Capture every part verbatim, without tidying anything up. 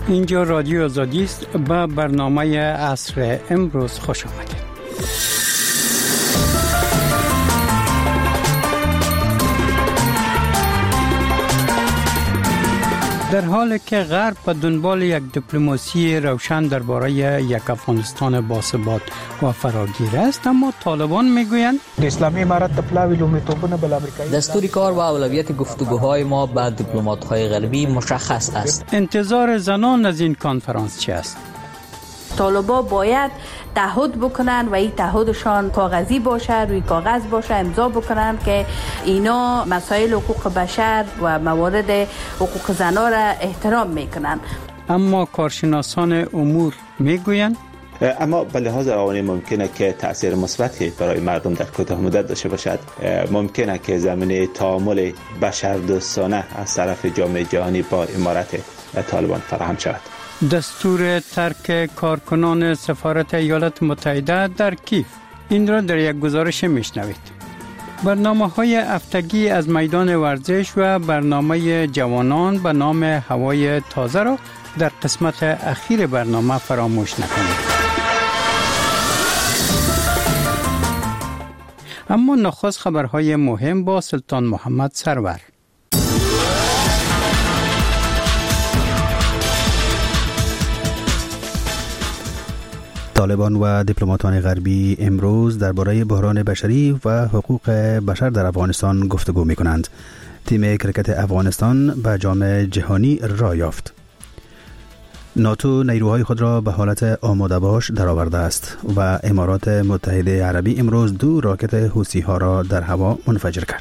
اینجا رادیو آزادی است. به برنامه عصر امروز خوش آمدید. در حالی که غرب به دنبال یک دیپلماسی روشن درباره یک افغانستان باثبات و فراگیر است، اما طالبان میگویند اسلامی امارت پلاوی لومړیتوبونه بل امریکایی دستور کار و اولویت گفتگوهای ما با دیپلمات‌های غربی مشخص است. انتظار زنان از این کنفرانس چی است؟ طالبا باید تعهد بکنن و این تعهدشان کاغذی باشه، روی کاغذ باشه، امضا بکنن که اینا مسائل حقوق بشر و موارد حقوق زنان را احترام میکنن. اما کارشناسان امور میگویند اما به لحاظ روانی ممکنه که تأثیر مثبتی برای مردم در کوتاه مدت داشته باشد. ممکنه که زمینه تعامل بشردوستانه از طرف جامعه جهانی با امارت طالبان فراهم شود. دستور ترک کارکنان سفارت ایالات متحده در کیف، این را در یک گزارش میشنوید. برنامه‌های هفتگی از میدان ورزش و برنامه جوانان به نام هوای تازه را در قسمت اخیر برنامه فراموش نکنید. اما نخست خبرهای مهم با سلطان محمد سرور. طالبان و دیپلماتان غربی امروز درباره بحران بشری و حقوق بشر در افغانستان گفتگو می کنند. تیم کرکت افغانستان به جام جهانی راه یافت. ناتو نیروهای خود را به حالت آماده باش درآورده است و امارات متحده عربی امروز دو راکت حوثی ها را در هوا منفجر کرد.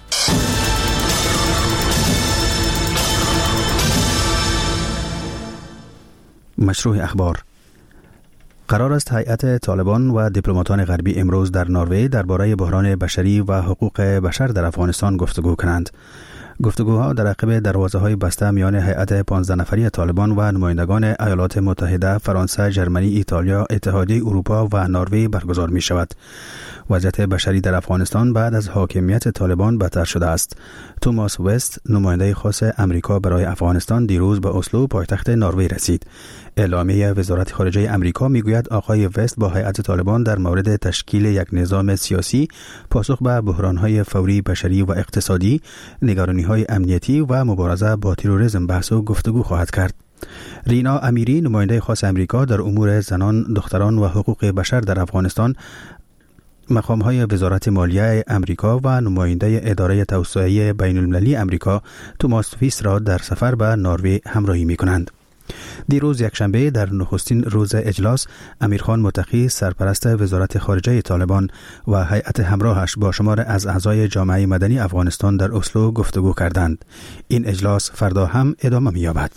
مشروع اخبار. قرار است هیئت طالبان و دیپلماتان غربی امروز در نروژ درباره بحران بشری و حقوق بشر در افغانستان گفتگو کنند. گفتگوها در عقب دروازه‌های بسته میان هیئت پانزده نفری طالبان و نمایندگان ایالات متحده، فرانسه، ژرمنی، ایتالیا، اتحادیه اروپا و نروژ برگزار می شود. وضعیت بشری در افغانستان بعد از حاکمیت طالبان بدتر شده است. توماس وست، نماینده خاص امریکا برای افغانستان، دیروز به اسلو، پایتخت نروژ رسید. اعلامیه وزارت خارجه امریکا میگوید آقای وست با هیئت طالبان در مورد تشکیل یک نظام سیاسی، پاسخ به بحران‌های فوری بشری و اقتصادی، نگرانی‌های امنیتی و مبارزه با تروریسم بحث و گفتگو خواهد کرد. رینا امیری، نماینده خاص امریکا در امور زنان، دختران و حقوق بشر در افغانستان، مقام‌های وزارت مالیه امریکا و نماینده اداره توسعه بین‌المللی امریکا توماس فیس را در سفر به نروژ همراهی می‌کنند. دیروز یکشنبه در نخستین روز اجلاس، امیرخان متقی، سرپرست وزارت خارجه طالبان و هیئت همراهش با شمار از اعضای جامعه مدنی افغانستان در اسلو گفتگو کردند. این اجلاس فردا هم ادامه می‌یابد.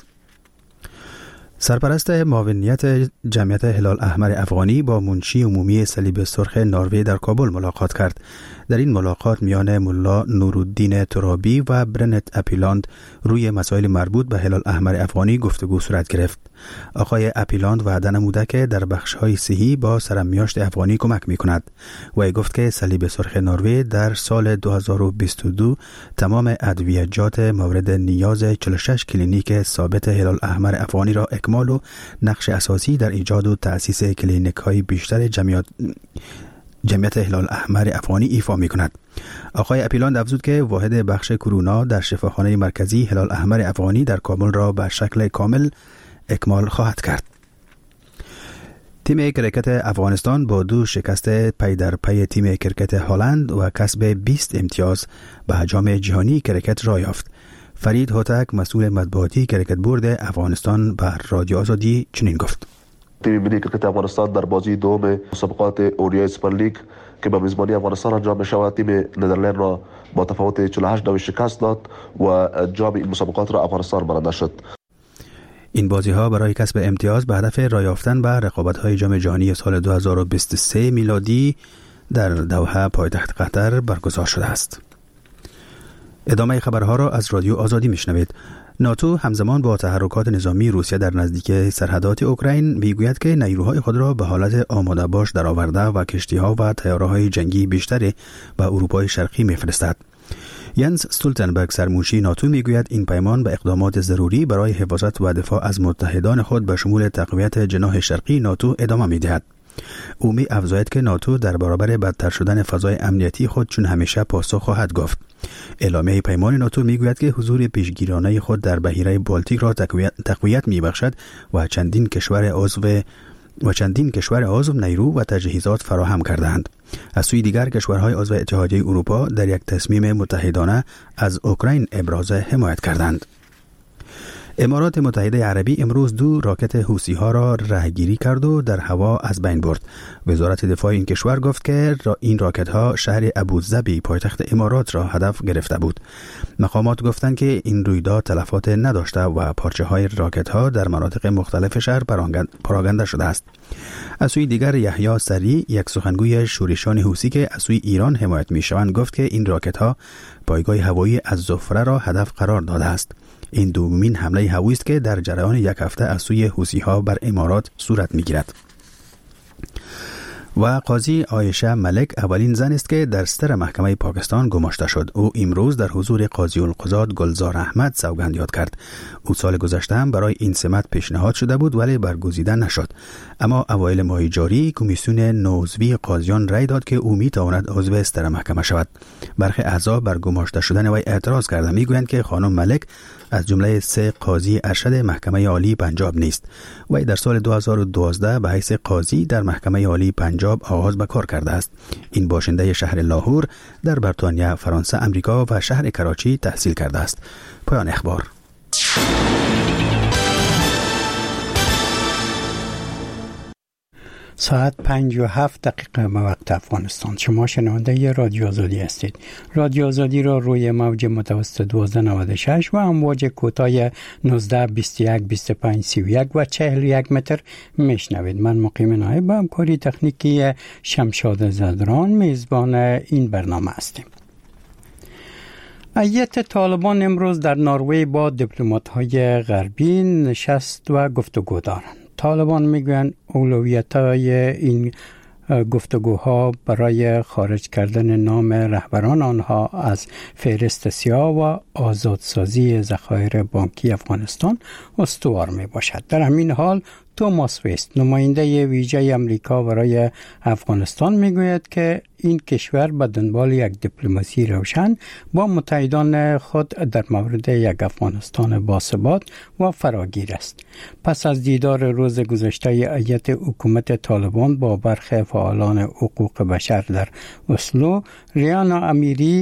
سرپرست معاونیت جمعیت هلال احمر افغانی با منشی عمومی صلیب سرخ نروژ در کابل ملاقات کرد. در این ملاقات میان ملا نورالدین ترابی و برنت اپیلاند روی مسائل مربوط به هلال احمر افغانی گفتگو صورت گرفت. آقای اپیلاند وعده نموده که در بخش‌های صحی با سرمیاشت افغانی کمک می‌کند و گفت که صلیب سرخ نروژ در سال دو هزار و بیست و دو تمام ادویه‌جات مورد نیاز چهل و شش کلینیک ثابت هلال احمر افغانی را اکمال و نقش اساسی در ایجاد و تأسیس کلینیک‌های بیشتر جمعیت جمعیت هلال احمر افغانی ایفا می کند. آقای اپیلاند افزود که واحد بخش کرونا در شفاخانه مرکزی هلال احمر افغانی در کابل را به شکل کامل اکمال خواهد کرد. تیم کرکت افغانستان با دو شکست پی در پی تیم کرکت هلند و کسب بیست امتیاز به جام جهانی کرکت راه یافت. فرید هوتک، مسئول مطبوعاتی کرکت بورد افغانستان، به رادیو آزادی چنین گفت: تیم ملی کرکت افغانستان در بازی دوم مسابقات اوریای سوپر لیگ که به میزبانی افغانستان انجام می شود، تیم ندرلند را با تفاوت چهل و هشت نوی شکست داد و جام این مسابقات را افغانستان برنده شد. این بازی ها برای کسب امتیاز به هدف راه یافتن به رقابت های جام جهانی سال دو هزار و بیست و سه میلادی در دوحه پایتخت قطر برگزار شده است. ادامه خبرها را از رادیو آزادی میشنوید. ناتو همزمان با تحرکات نظامی روسیه در نزدیکی سرحدات اوکراین میگوید که نیروهای خود را به حالت آماده باش درآورده و کشتی‌ها و طیاره‌های جنگی بیشتری به اروپای شرقی میفرستد. ینس استولتنبرگ سرموشی ناتو میگوید این پیمان به اقدامات ضروری برای حفاظت و دفاع از متحدان خود به شمول تقویت جناح شرقی ناتو ادامه میدهد. او می افزاید که ناتو در برابر بدتر شدن فضای امنیتی خود چون همیشه پاسخ خواهد گفت. اعلامیه پیمان ناتو میگوید که حضور پیشگیرانه خود در بحیره بالتیک را تقویت, تقویت میبخشد و چندین کشور عضو و چندین کشور عضو نیرو و تجهیزات فراهم کردند. از سوی دیگر کشورهای عضو اتحادیه اروپا در یک تصمیم متحدانه از اوکراین ابراز حمایت کردند. امارات متحده عربی امروز دو راکت حوثی ها را رهگیری کرد و در هوا از بین برد. وزارت دفاع این کشور گفت که این راکت ها شهر ابوظبی پایتخت امارات را هدف گرفته بود. مقامات گفتند که این رویداد تلفات نداشته و پارچه های راکت ها در مناطق مختلف شهر پراگنده شده است. از سوی دیگر یحیی سری، یک سخنگوی شورشان حوثی که از سوی ایران حمایت می‌شوند، گفت که این راکت ها پایگاه هوایی از زفره را هدف قرار داده است. این دومین حمله هوایی است که در جریان یک هفته از سوی حوثی ها بر امارات صورت می‌گیرد. و قاضی عایشه ملک اولین زن است که در صدر محکمه پاکستان گماشته شد. او امروز در حضور قاضی القضات گلزار احمد سوگند یاد کرد. او سال گذشته هم برای این سمت پیشنهاد شده بود ولی برگزیده نشد. اما اوایل ماه جاری کمیسیون نوعضوی قاضیان رأی داد که او میتواند عضو صدر محکمه شود. برخی اعضا بر گماشته شدن وی اعتراض کردند، میگویند که خانم ملک از جمله سه قاضی ارشد محکمه عالی پنجاب نیست. وی در سال دو هزار و دوازده به حیث قاضی در محکمه عالی پنجاب آغاز به کار کرده است. این باشنده شهر لاهور در بریتانیا، فرانسه، امریکا و شهر کراچی تحصیل کرده است. پایان اخبار. ساعت پنج و هفت دقیقه به وقت افغانستان. شما شنونده رادیو آزادی هستید. رادیو آزادی را روی موج متوسط دوازده نود و شش و امواج کوتاه نوزده بیست و یک بیست و پنج سی و یک و چهل و یک متر میشنوید. من مقیم نایب با همکاری تکنیکی شمشاد زدران میزبان این برنامه هستیم. هیئت طالبان امروز در نروژ با دیپلمات‌های غربی نشست و گفتگو دارند. طالبان میگویند اولویت‌های این گفتگوها برای خارج کردن نام رهبران آنها از فهرست سیاه و آزادسازی ذخایر بانکی افغانستان استوار می باشد. در همین حال توماس ویست، نماینده ویژه امریکا برای افغانستان، میگوید که این کشور به دنبال یک دیپلماسی روشن با متحدان خود در مورد یک افغانستان باثبات و فراگیر است. پس از دیدار روز گذشته هیئت حکومت طالبان با برخی فعالان حقوق بشر در اسلو، ریانا امیری،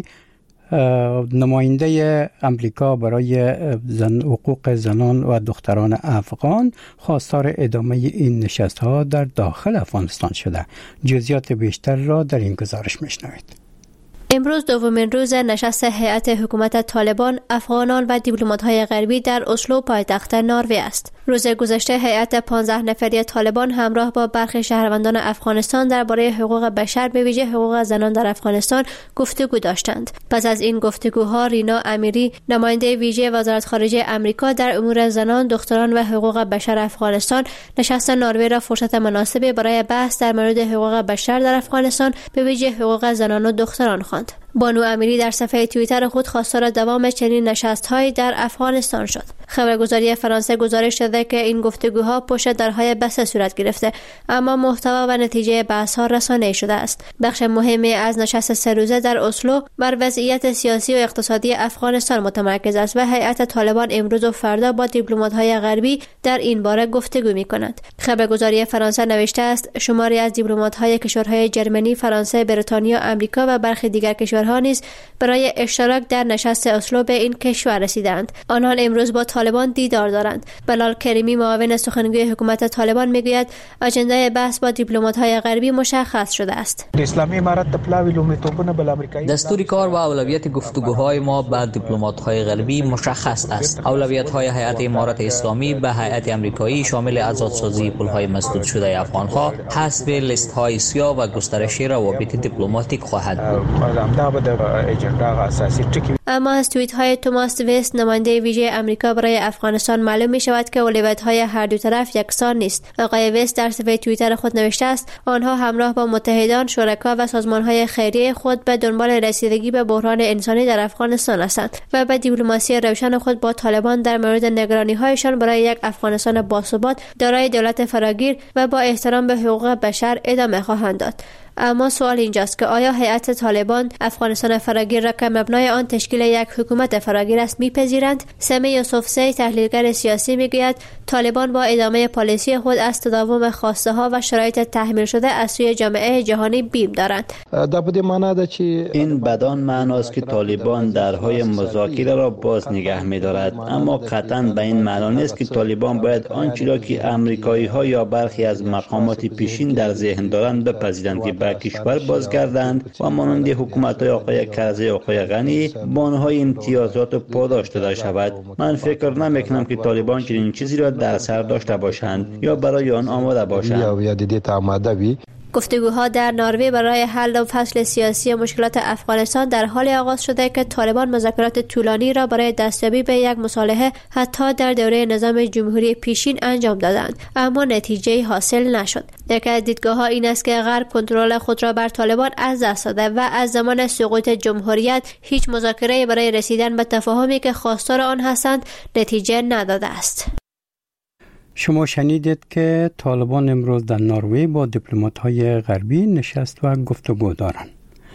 نماینده امریکا برای زن حقوق زنان و دختران افغان، خواستار ادامه این نشست‌ها در داخل افغانستان شده. جزئیات بیشتر را در این گزارش میشنوید. امروز دومین روز نشست هیئت حکومت طالبان، افغانان و دیپلمات‌های غربی در اسلو پایتخت نروژ است. روز گذشته هیئت پانزده نفری طالبان همراه با برخی شهروندان افغانستان درباره حقوق بشر، به ویژه حقوق زنان در افغانستان گفتگو داشتند. پس از این گفتگوها، رینا امیری، نماینده ویژه وزارت خارجه امریکا در امور زنان، دختران و حقوق بشر افغانستان، نشست نروژ را فرصت مناسبی برای بحث در مورد حقوق بشر در افغانستان، به ویژه حقوق زنان و دختران خواند. بانو امیری در صفحه توییتر خود خواستار دوام چنین نشست‌هایی در افغانستان شد. خبرگزاری فرانسه گزارش داده که این گفتگوها پشت درهای بسته صورت گرفته، اما محتوا و نتیجه بحث‌ها رسانه‌ای شده است. بخش مهمی از نشست سه روزه در اسلو بر وضعیت سیاسی و اقتصادی افغانستان متمرکز است و هیئت طالبان امروز و فردا با دیپلمات‌های غربی در این باره گفتگو می‌کنند. خبرگزاری فرانسه نوشته است شماری از دیپلمات‌های کشورهای جرمنی، فرانسه، بریتانیا، آمریکا و برخی دیگر کشورها نیز برای اشتراک در نشست اسلو به این کشور رسیدند. آنان امروز با طالبان دیدار دارند. بلال کریمی، معاون سخنگوی حکومت طالبان، میگوید اجنده بحث با دیپلمات‌های غربی مشخص شده است. اسلامی امارات د پلاوی لومړیتوبونه بل امریکایي دستور کار و اولویت گفتگوهای ما با دیپلمات‌های غربی مشخص است. اولویت‌های هیئت امارات اسلامی به هیئت امریکایی شامل آزادسازی پول‌های مسدود شده افغان‌ها، حذف لیست‌های سیاه و گسترش روابط دیپلماتیک خواهد بود. دا به د ایجندا اساسي ټکی. اما از توییت های توماس ویست نماینده ویژه امریکا برای افغانستان معلوم می شود که اولویت های هر دو طرف یکسان نیست. آقای ویست در صفحه توییتر خود نوشته است آنها همراه با متحدان، شرکا و سازمان های خیریه خود به دنبال رسیدگی به بحران انسانی در افغانستان هستند و به دیپلماسی روشن خود با طالبان در مورد نگرانی هایشان برای یک افغانستان باثبات دارای دولت فراگیر و با احترام به حقوق بشر ادامه خواهند داد. اما سوال اینجاست که آیا هیئت طالبان افغانستان فراگیر را که مبنای آن تشکیل یک حکومت فراگیر است میپذیرند؟ سمی یوسفزی تحلیلگر سیاسی میگوید طالبان با ادامه پالیسی خود از تداوم خواسته ها و شرایط تحمیل شده از سوی جامعه جهانی بیم دارند. این بدان معناست که طالبان درهای مذاکره را باز نگه می‌دارد، اما قطعاً به این معنا نیست که طالبان باید آنچه را که آمریکایی ها یا برخی از مقامات پیشین در ذهن دارند بپذیرند که به کشور بازگردند و مانند حکومت‌های آقای کرزی، آقای غنی با آنها امتیازات پاداش داده شود. من فکر نمی‌کنم که طالبان چنین چیزی را در سر داشته باشند یا برای آن آماده باشند. گفتگوها در نروژ برای حل و فصل سیاسی مشکلات افغانستان در حال آغاز شده که طالبان مذاکرات طولانی را برای دستیابی به یک مصالحه حتی در دوره نظام جمهوری پیشین انجام دادند، اما نتیجه حاصل نشد. یکی از دیدگاه‌ها این است که غرب کنترل خود را بر طالبان از دست داده و از زمان سقوط جمهوریت هیچ مذاکره برای رسیدن به تفاهمی که خواستار آن هستند نتیجه نداده است. شما شنیدید که طالبان امروز در نروژ با دیپلمات‌های غربی نشست و گفتگو دارند.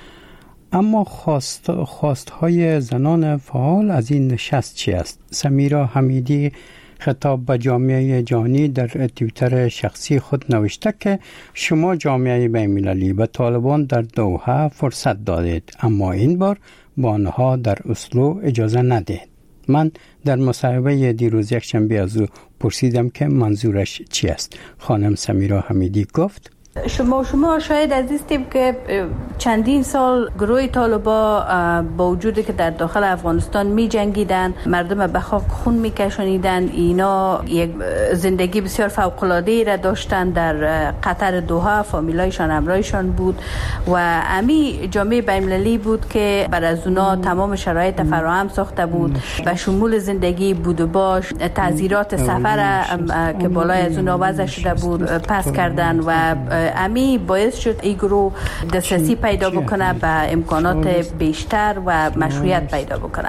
اما خواست خواست‌های زنان فعال از این نشست چی است؟ سمیرا حمیدی خطاب به جامعه جهانی در توییتر شخصی خود نوشته که شما جامعه بین‌المللی به طالبان در دوحه فرصت دادید، اما این بار با آنها در اسلو اجازه ندید. من در مصاحبه دیروز یک شنبه از او پرسیدم که منظورش چی است. خانم سمیرا حمیدی گفت شما شما شاید عزیزیم که چندین سال گروه طالبا با وجودی که در داخل افغانستان می جنگیدن، مردم به خاک خون می کشانیدن، اینا یک زندگی بسیار فوق العاده را داشتن در قطر دوحه، فامیلایشان همراهشان بود و امی جامعه بین‌المللی بود که بر از اونا تمام شرایط فراهم ساخته بود به شمول زندگی، بود و باش، تعزیرات سفر که بالای از اونا وضع شده بود پس کردن و امی باعث شد این گروه دسترسی پیدا بکنه به امکانات بیشتر و مشروعیت پیدا بکنه.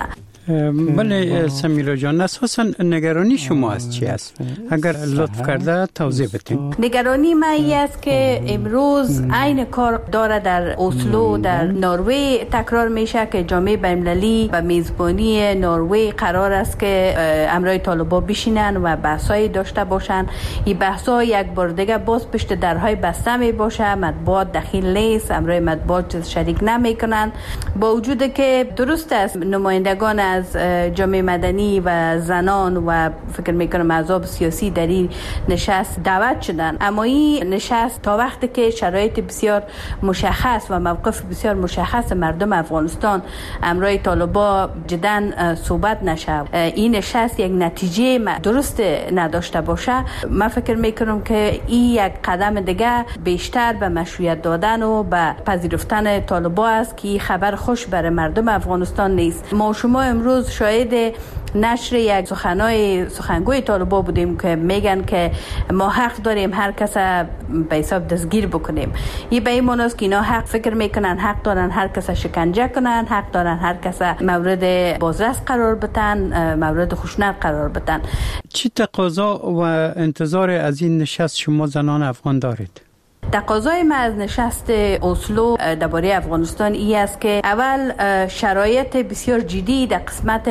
بله سمیرا جان، اساسا نگرانی شما از چی است؟ اگر لطف کرده توضیح بدین. نگرانی من این است که امروز عین کار داره در اسلو در نروژ تکرار میشه که جامعه بین‌المللی به میزبانی نروژ قرار است که همراه طالبا بشینن و بحثایی داشته باشن. این بحثا یک بار دیگه باز پشت درهای بسته می باشه، مطبوعات دخیل نیست، همراه مطبوعات شریک نمیکنن، با وجودی که درست است نمایندگان از جامعه مدنی و زنان و فکر میکنم احزاب سیاسی در این نشست دعوت شدن، اما این نشست تا وقتی که شرایط بسیار مشخص و موقف بسیار مشخص مردم افغانستان امرای طالبا جداً صحبت نشه، این نشست یک نتیجه درست نداشته باشه، من فکر میکنم که این یک قدم دیگه بیشتر به مشروعیت دادن و به پذیرفتن طالبا است که خبر خوش برای مردم افغانستان نیست. ما شما امروز شاهد نشر یک سخنای سخنگوی طالبا بودیم که میگن که ما حق داریم هر کس به حساب دستگیر بکنیم. این به این معنی است که اینا حق فکر میکنن حق دارن هر کس شکنجه کنن، حق دارن هر کس مورد بازرس قرار بدن، مورد خشونت قرار بدن. چی تقاضا و انتظار از این نشست شما زنان افغان دارید؟ تقاضای ما از نشست اسلو درباره افغانستان این است که اول شرایط بسیار جدی در قسمت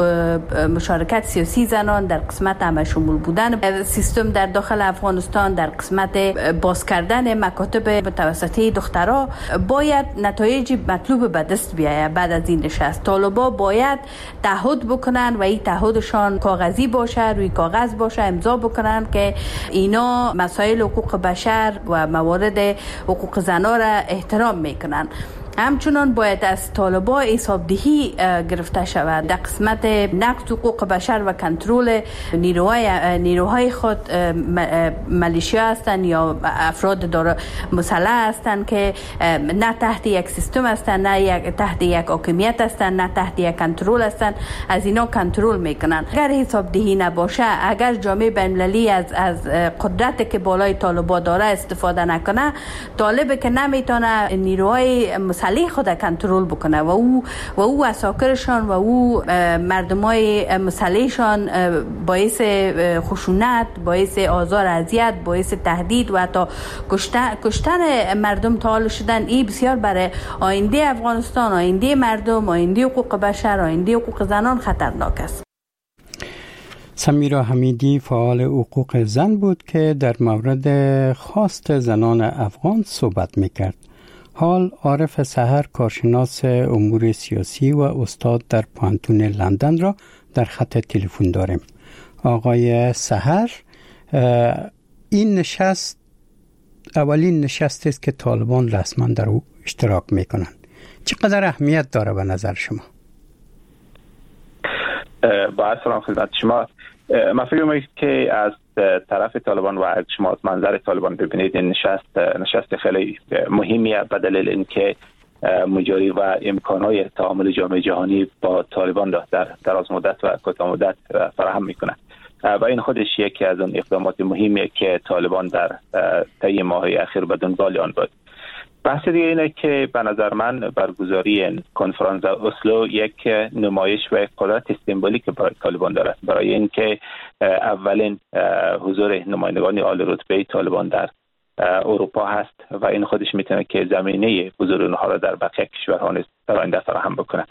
مشارکت سیاسی زنان، در قسمت همشمول بودن سیستم در داخل افغانستان، در قسمت باز کردن مکاتب متوسطه دخترها باید نتایج مطلوب به دست بیاید. بعد از این نشست طالبا باید تعهد بکنن و این تعهدشان کاغذی باشه، روی کاغذ باشه، امضا بکنن که اینا مسائل حقوق بشر و موارد حقوق زنان را احترام میکنن. همچنان باید از طالبان حسابدهی گرفته شود در قسمت نقض حقوق بشر و کنترل نیروهای نیروهای خود، ملیشیا هستند یا افراد داره مسلح هستند که نه تحت یک سیستم هستند، نه یک تحت یک حاکمیت هستند، نه تحت یک کنترل هستند، از اینا کنترل میکنن. اگر حسابدهی نباشه، اگر جامعه بین‌المللی از از قدرت که بالای طالبان داره استفاده نکنه، طالب که نمیتونه نیروهای مسلح خود کنترل بکنه و او و او اساکرشان و او مردمای مسلحشان باعث خشونت، باعث آزار اذیت، باعث تهدید و حتی کشتن کشتن مردم تعال شدن، این بسیار برای آینده افغانستان، آینده مردم، آینده حقوق بشر، آینده حقوق زنان خطرناک است. سمیرا حمیدی فعال حقوق زن بود که در مورد خواست زنان افغان صحبت میکرد. حال عارف سحر، کارشناس امور سیاسی و استاد در پوهنتون لندن را در خط تلفن داریم. آقای سحر، این نشست اولین نشست است که طالبان رسما در او اشتراک میکنند. چقدر اهمیت داره به نظر شما؟ با سلام خدمت شما. من فکر می‌کنم که از طرف طالبان و شما از منظر طالبان ببینید این نشست نشست خیلی مهمیه به دلیل اینکه مجاری و امکانات تعامل جامعه جهانی با طالبان در دراز مدت و کوتاه مدت فراهم میکنه و این خودش یکی از اون اقدامات مهمیه که طالبان در طی ماه‌های اخیر به دنبال آن بود. بحث دیگه اینه که به نظر من برگزاری کنفرانس اسلو یک نمایش و قدرت سمبولیک برای طالبان دارد، برای اینکه اولین حضور نمایندگان عالی رتبه طالبان در اروپا هست و این خودش میتونه که زمینه حضور اونها را در بقیه کشورها نیز در آینده فراهم بکنه.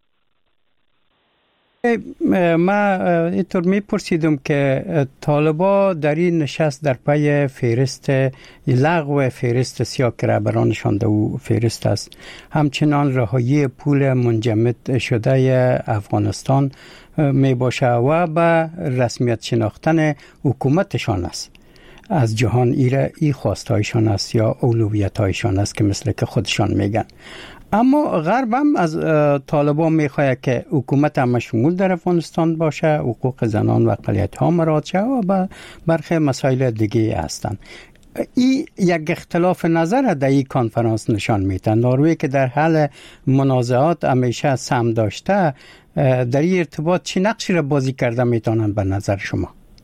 ما اینطور میپرسیدم که طالبا در این نشست در پی فهرست لغو فهرست سیاه که رهبرانشان در او فهرست است، همچنان رهایی پول منجمد شده افغانستان می باشه و به رسمیت شناختن حکومتشان است از جهان. ایره ای خواستایشان است یا اولویتایشان است که مثل که خودشان میگن. اما غرب هم از طالبان میخواد که حکومت هم مشمول در افغانستان باشه، حقوق زنان و اقلیت ها مراعات شه و برخی مسائل دیگه هستند. این یک اختلاف نظر در این کنفرانس نشان میده. نروژ که در حل منازعات همیشه سهم داشته، در این ارتباط چه نقشی را بازی کرده میتونن به نظر شما؟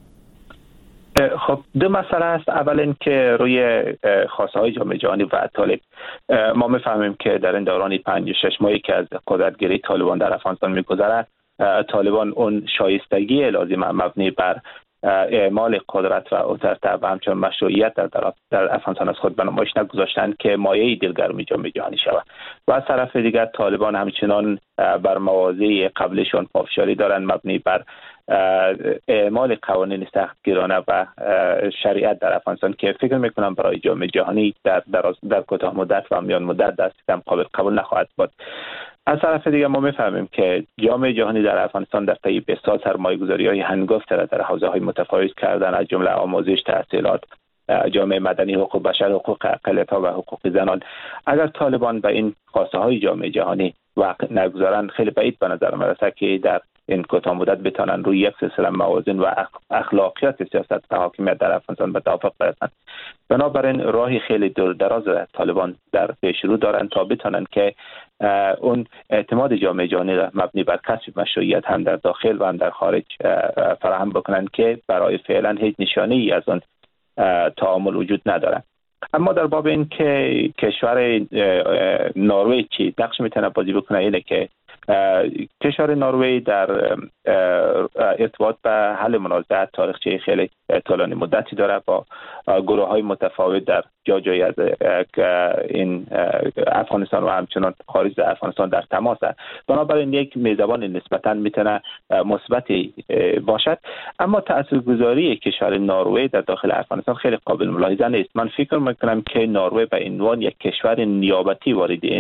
خب دو مسئله است. اول این که روی خواسته های جامعه جهانی و طالب ما میفهمیم که در این دوران پنج شش ماهی که از قدرتگیری طالبان در افغانستان میگذره، طالبان اون شایستگی لازم مبنی بر اعمال قدرت و اترته و همچنین مشروعیت در در افغانستان از خود به نمایش نگذاشتند که مایه دلگرمی جامعه جهانی شود و از طرف دیگر طالبان همچنان بر مواضع قبلشون پافشاری دارند مبنی بر اعمال قوانین سختگیرانه و شریعت در افغانستان که فکر میکنم برای جامعه جهانی در در, در کوتاه مدت و میان مدت دست کم قابل قبول نخواهد بود. از طرف دیگر ما میفهمیم که جامعه جهانی در افغانستان در طی بیست سال سرمایه‌گذاری‌های هنگفت را در حوزه‌های متفاوت کردن، از جمله آموزش، تحصیلات، جامعه مدنی، حقوق بشر، حقوق اقلیت‌ها و حقوق زنان. اگر طالبان به این خواسته‌های جامعه جهانی وقت نگذارند، خیلی بعید به نظر می‌رسد که در این کوتاه مدت بتوانند روی یک سلسله موازین و اخلاقیات سیاست و حاکمیت در افغانستان به توافق برسند. بنابراین راهی خیلی دور دراز طالبان در پیش رو دارند تا بتوانند که اون اعتماد جامعه جهانی را مبنی بر کسب مشروعیت هم در داخل و هم در خارج فراهم بکنند که برای فعلا هیچ نشانه‌ای از اون تعامل وجود ندارد. اما در باب این که کشور نروژ چی نقش میتونه بازی بکنه، اینه که کشور نروژ در ارتباط به حل منازعات تاریخچه خیلی طولانی مدتی داره، با گروه های متفاوت در جا جای از این افغانستان و همچنان خارج از افغانستان در تماس است. بنابراین یک میزبان نسبتا میتونه مثبتی باشد. اما تاثیرگذاری کشور نروژ در داخل افغانستان خیلی قابل ملاحظه نیست. من فکر میکنم که نروژ به عنوان یک کشور نیابتی وارد این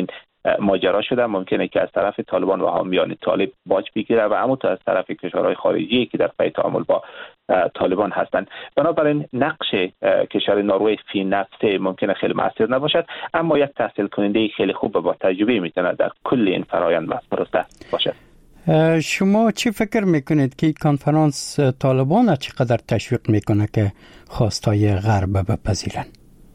ماجرا شده، ممکنه که از طرف طالبان و حامیان طالب باج بگیره و همونطور از طرف کشورهای خارجی که در پی تعامل با طالبان هستند. بنابراین نقش کشور نروژ فی نفسه ممکنه خیلی مؤثر نباشد، اما یک تحصیل کننده خیلی خوب و با تجربه میتونه در کل این فرآیند پروسه باشد. شما چی فکر میکنید که کنفرانس طالبان چقدر تشویق میکنه که خواستای غرب بپذیرند؟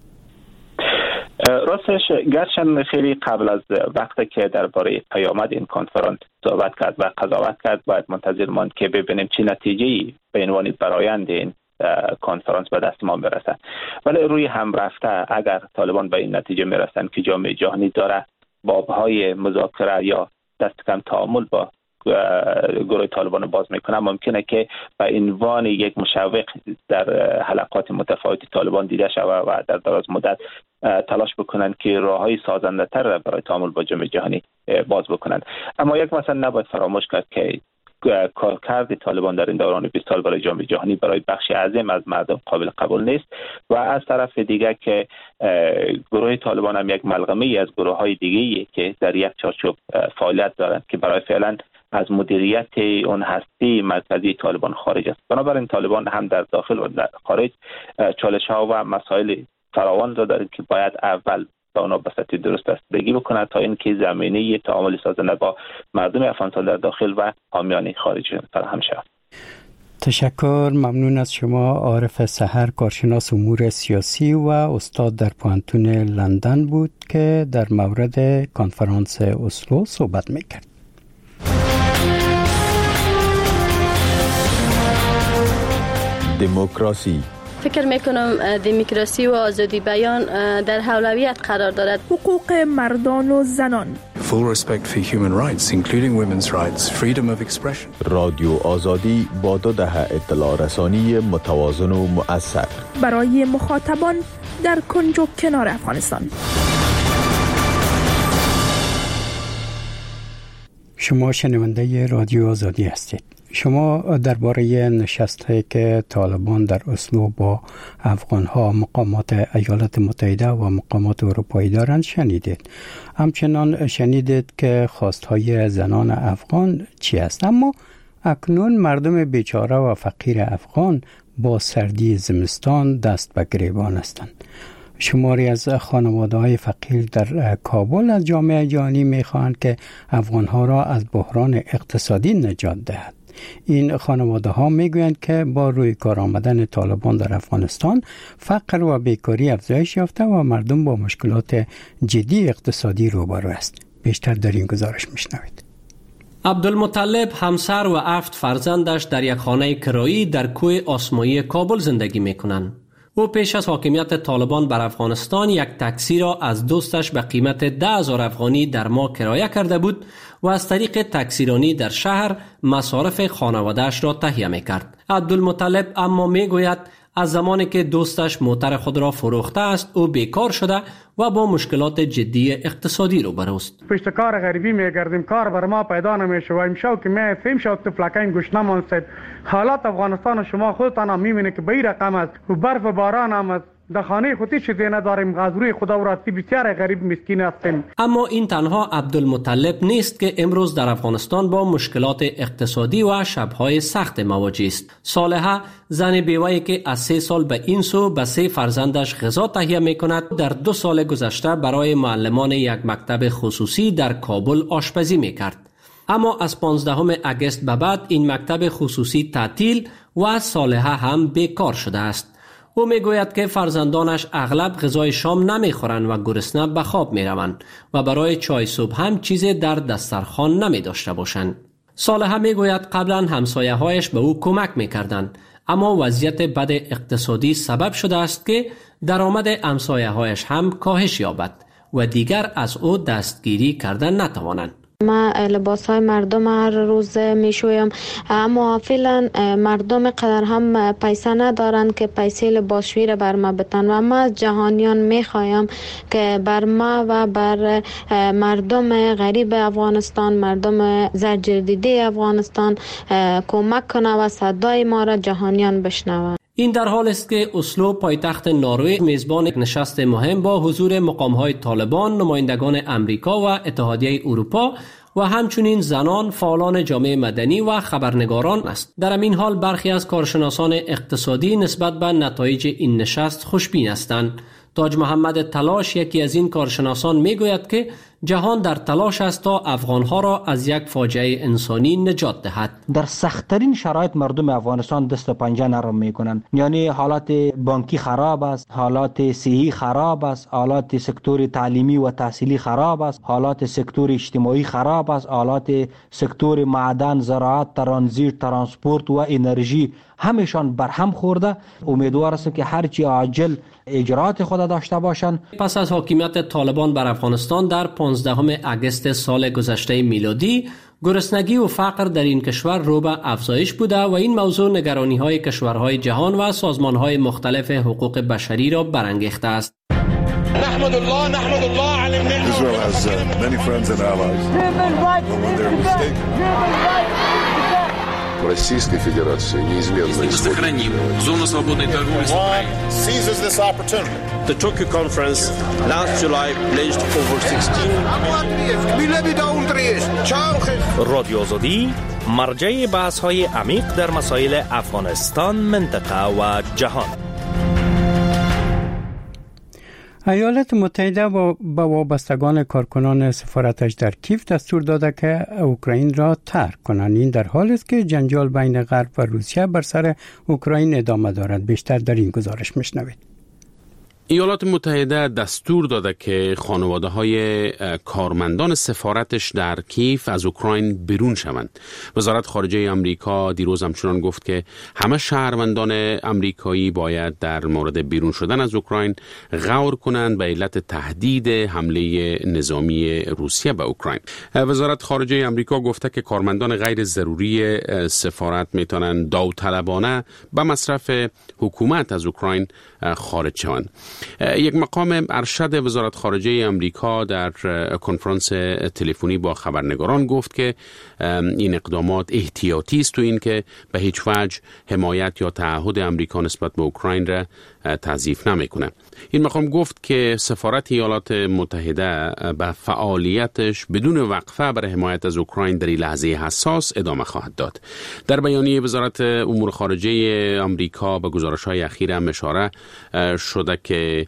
راستش گرچه خیلی قبل از وقتی که درباره پیامد این کنفرانس صحبت کرد و قضاوت کرد، باید منتظر ماند که ببینیم چه نتیجه‌ای به عنوان برآیند این کنفرانس به دست ما میرسد. ولی روی هم رفته اگر طالبان به این نتیجه میرسن که جامعه جهانی داره بابهای مذاکره یا دست کم تعامل با گروه طالبان باز میکنه، ممکنه که به عنوان یک مشوق در حلقات متفاوتی طالبان دیده شود و در دراز مدت تلاش بکنند که راههای سازنده تر برای تعامل با جامعه جهانی باز بکنند. اما یک مثلا نباید فراموش کرد که کارکرد طالبان در این دوران بیست سال برای جامعه جهانی برای بخشی عظیم از مردم قابل قبول نیست و از طرف دیگر که گروه طالبان هم یک ملغمه ای از گروه های دیگه‌ای که در یک چارچوب فعالیت دارند که برای فعلا از مدیریت اون هسته مرکزی طالبان خارج است. بنابراین طالبان هم در داخل و در خارج چالش ها و مسائل فراوان را دارند که باید اول با اونا به سطح درست رسیدگی بکنند تا اینکه زمینه تعامل سازنده با مردم افغانستان در داخل و حامیان خارج فراهم شود. تشکر، ممنون از شما. عارف سحر، کارشناس امور سیاسی و استاد در پوهنتون لندن بود که در مورد کنفرانس اسلو صحبت میکرد. دموکراسی. فکر میکنم دموکراسی و آزادی بیان در اولویت قرار دارد. حقوق مردان و زنان. Full respect for human rights including women's rights, freedom of expression. رادیو آزادی با دو دهه اطلاع رسانی متوازن و مؤثر برای مخاطبان در کنج و کنار افغانستان. شما شنونده رادیو آزادی هستید. شما درباره نشستی که طالبان در اسلو با افغان‌ها، مقامات ایالات متحده و مقامات اروپایی دارند شنیدید. همچنان شنیدید که خواستهای زنان افغان چی است. اما اکنون مردم بیچاره و فقیر افغان با سردی زمستان دست به گریبان هستند. شماری از خانواده‌های فقیر در کابل از جامعه جهانی می‌خواهند که افغان‌ها را از بحران اقتصادی نجات دهد. این خانواده ها میگویند که با روی کار آمدن طالبان در افغانستان فقر و بیکاری افزایش یافته و مردم با مشکلات جدی اقتصادی روبرو است. بیشتر در این گزارش میشنوید. عبدالمطلب همسر و هفت فرزندش در یک خانه کرایی در کوه آسمایی کابل زندگی میکنند. او پیش از حاکمیت طالبان بر افغانستان یک تاکسی را از دوستش به قیمت ده هزار افغانی در ماه کرایه کرده بود و از طریق تاکسیرانی در شهر مصارف خانواده‌اش را تهیه می‌کرد. عبدالمطلب اما می‌گوید از زمانی که دوستش موتر خود را فروخته است او بیکار شده و با مشکلات جدی اقتصادی روبرو است. پشت کار غریبی می‌گردیم، کار بر ما پیدا نمی‌شه و امشب که می فهم شد طفلکان گوشنمان است. حالات افغانستان شما خودتان هم می‌بینید که به این رقم است و برف و باران هم است. در خانه خودی چیزی نداریم، غذای خدا و راستی بسیار غریب مسکین هستیم. اما این تنها عبدالمطلب نیست که امروز در افغانستان با مشکلات اقتصادی و شب‌های سخت مواجه است. صالحه، زن بیوه‌ای که از سه سال به این سو به سه فرزندش غذا تهیه می‌کند، در دو سال گذشته برای معلمان یک مکتب خصوصی در کابل آشپزی می‌کرد. اما از پانزدهم اگست به بعد این مکتب خصوصی تعطیل و صالحه هم بیکار شده است. او میگوید که فرزندانش اغلب غذای شام نمیخورند و گرسنه به خواب میروند و برای چای صبح هم چیزی در دسترخوان نمی داشته باشند. صالحه میگوید قبلا همسایه‌هایش به او کمک میکردند، اما وضعیت بد اقتصادی سبب شده است که درآمد همسایه‌هایش هم کاهش یابد و دیگر از او دستگیری کردن نتوانند. ما لباس های مردم هر روز می شویم، اما فعلا مردم قدر هم پیسه ندارند که پیسه لباسشویی را بر ما بتن و ما از جهانیان می خوایم که بر ما و بر مردم غریب افغانستان، مردم زرجردیده افغانستان کمک کنه و صدای ما را جهانیان بشنوند. این در حال است که اسلو پایتخت نروژ میزبان نشست مهم با حضور مقام‌های طالبان، نمایندگان امریکا و اتحادیه اروپا و همچنین زنان، فعالان جامعه مدنی و خبرنگاران است. در این حال برخی از کارشناسان اقتصادی نسبت به نتایج این نشست خوشبین هستند. تاج محمد تلاش، یکی از این کارشناسان، میگوید که جهان در تلاش است تا افغانها را از یک فاجعه انسانی نجات دهد. در سخت‌ترین شرایط مردم افغانستان دست و پنجه نرم میکنند. یعنی حالات بانکی خراب است، حالات صحی خراب است، حالات سکتور تعلیمی و تحصیلی خراب است، حالات سکتور اجتماعی خراب است، حالات سکتور معدن، زراعت، ترانزیت، ترانسپورت و انرژی همشان برهم خورده. امیدوار هستم که هرچی عاجل اجرات خود داشته باشند. پس از حاکمیت طالبان بر افغانستان در پانزدهم اگست سال گذشته میلادی، گرسنگی و فقر در این کشور رو به افزایش بوده و این موضوع نگرانی‌های کشورهای جهان و سازمان‌های مختلف حقوق بشری را برانگیخته است. نحمد الله نحمد الله علی النعمة. Israel has uh, many friends and allies. When they're mistaken. Российской Федерации неизменно сохраним зону свободной торговли с Украиной. Seizes this opportunity. The Tokyo conference last July pledged over sixteen. رادیو آزادی مرجع بحث‌های عمیق در مسائل افغانستان، منطقه و جهان. ایالات متحده با وابستگان کارکنان سفارتش در کیف دستور داده که اوکراین را ترک کنند. این در حالی است که جنجال بین غرب و روسیه بر سر اوکراین ادامه دارد. بیشتر در این گزارش میشنوید. ایالات متحده دستور داده که خانواده‌های کارمندان سفارتش در کیف از اوکراین بیرون شوند. وزارت خارجه آمریکا دیروز همچنان گفت که همه شهروندان آمریکایی باید در مورد بیرون شدن از اوکراین غور کنند به علت تهدید حمله نظامی روسیه به اوکراین. وزارت خارجه آمریکا گفته که کارمندان غیر ضروری سفارت میتونن داوطلبانه به مصرف حکومت از اوکراین خارج شوند. یک مقام ارشد وزارت خارجه آمریکا در کنفرانس تلفنی با خبرنگاران گفت که این اقدامات احتیاطی است و این که به هیچ وجه حمایت یا تعهد آمریکا نسبت به اوکراین را تضعیف نمیکنه. این مقام گفت که سفارت ایالات متحده به فعالیتش بدون وقفه برای حمایت از اوکراین در این لحظه حساس ادامه خواهد داد. در بیانیه وزارت امور خارجه آمریکا به گزارش‌های اخیر هم اشاره شده که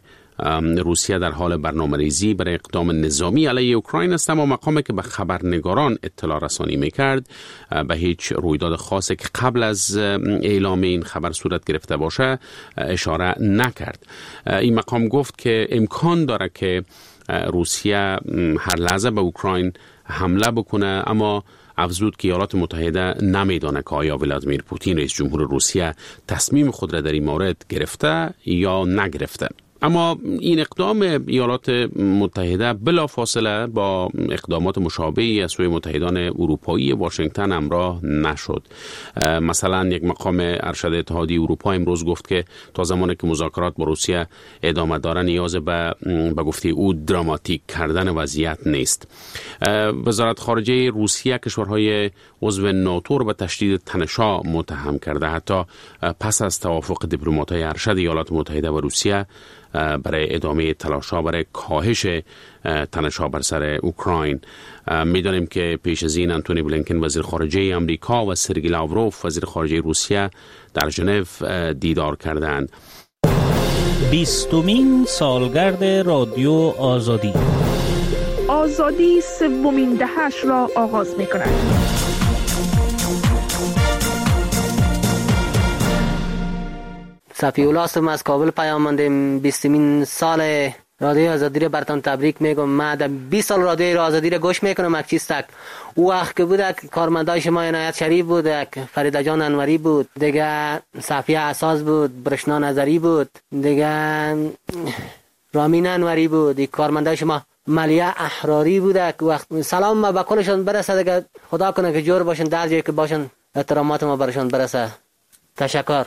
روسیه در حال برنامه‌ریزی برای اقدام نظامی علیه اوکراین است، اما مقامی که به خبرنگاران اطلاع رسانی میکرد به هیچ رویداد خاصی که قبل از اعلام این خبر صورت گرفته باشه اشاره نکرد. این مقام گفت که امکان داره که روسیه هر لحظه به اوکراین حمله بکنه، اما افزود که ایالات متحده نمیدانه که آیا ولادیمیر پوتین رئیس جمهور روسیه تصمیم خود را در این مورد گرفته یا نگرفته. اما این اقدام ایالات متحده بلافاصله با اقدامات مشابهی از سوی متحدان اروپایی واشنگتن همراه نشد. مثلا یک مقام ارشد اتحادیه اروپا امروز گفت که تا زمانی که مذاکرات با روسیه ادامه داره نیاز به به گفته او دراماتیک کردن وضعیت نیست. وزارت خارجه روسیه کشورهای عضو ناتو را به تشدید تنش‌ها متهم کرده، حتی پس از توافق دیپلمات‌های ارشد ایالات متحده و روسیه برای ادامه تلاش‌ها برای کاهش تنش‌ها بر سر اوکراین. می‌دانیم که پیش از این آنتونی بلینکن وزیر خارجه آمریکا و سرگئی لاوروف وزیر خارجه روسیه در ژنو دیدار کردند. بیستمین سالگرد رادیو آزادی. آزادی سومین دهه‌اش را آغاز می‌کند. صفی‌الله هستم، از کابل پیام ماندیم. بیستمین سال رادیو آزادی را براتون تبریک میگم. من در بیست سال رادیو آزادی را گوش میکنم. یک چیز تک او وقت که بود کارمندای شما عنایت شریف بود، فریده جان انوری بود، دیگه صفیه اساس بود، برشنا نظری بود، دیگه رامین انوری بود، کارمندای شما ملیه احراری بود. وقت سلام ما به کلشون برسه، دیگه خدا کنه که جور باشن، در جایی که باشن احترامات ما برشون برسه. تشکر.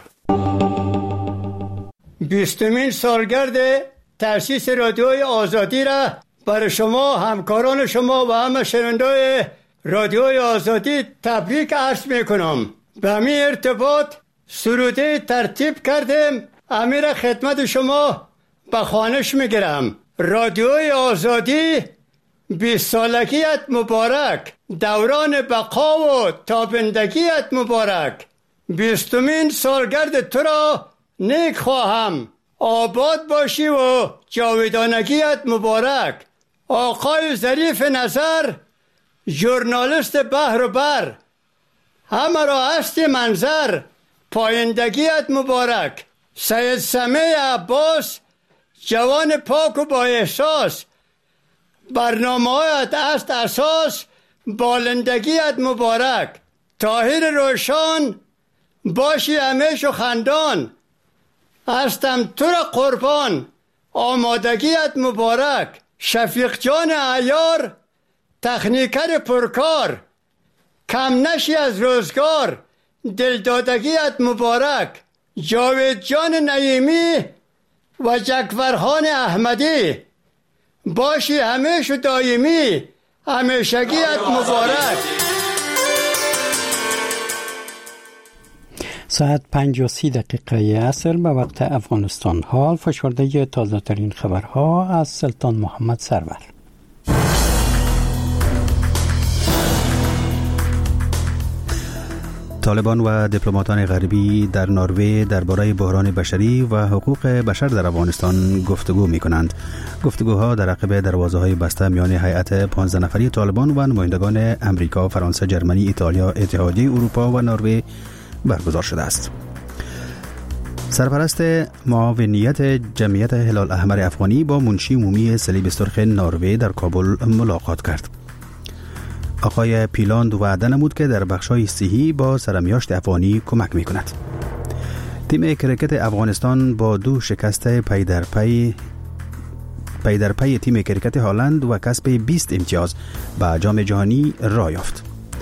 بیستمین سالگرد تأسیس رادیوی آزادی را برای شما همکاران شما و همه شنوندای رادیوی آزادی تبریک عرض میکنم. به همین ارتباط سروده ترتیب کردیم، امیر خدمت شما به خوانش میگیرم. رادیوی آزادی بیست سالگیت مبارک، دوران بقا و تابندگیت مبارک. بیستمین سالگرد تو را نیک خواهم، آباد باشی و جاودانگیت مبارک. آقای ظریف نظر، ژورنالیست بحر و بر، همه را هستی منظر، پایندگیت مبارک. سید سمیع عباس، جوان پاک و با احساس، برنامه‌هایت است اساس، بالندگیت مبارک. طاهر روشان، باشی همیشه خندان، هستم تو را قربان، آمادگیت مبارک. شفیق جان عیار، تکنیکر پرکار، کم نشی از روزگار، دلدادگیت مبارک. جاوید جان نعیمی و جکورخان احمدی، باشی همیشه دایمی، همیشگیت مبارک. ساعت پنج و سی دقیقه عصر به وقت افغانستان. حال فشرده تازه ترین خبرها از سلطان محمد سرور. طالبان و دیپلماتان غربی در نروژ درباره بحران بشری و حقوق بشر در افغانستان گفتگو می کنند. گفتگوها در عقب دروازه‌های بسته میان هیئت پانزده نفری طالبان و نمایندگان امریکا، فرانسه، جرمنی، ایتالیا، اتحادیه اروپا و نروژ برگزار شده است. سرپرست معاونیت جمعیت هلال احمر افغانی با منشی عمومی صلیب سرخ نروژ در کابل ملاقات کرد. آقای پیلاند وعده نمود که در بخش‌های صحی با سرمیاشت افغانی کمک می‌کند. تیم کرکت افغانستان با دو شکست پی در پی پی در پی تیم کرکت هلند و کسب بیست امتیاز به جام جهانی راه یافت.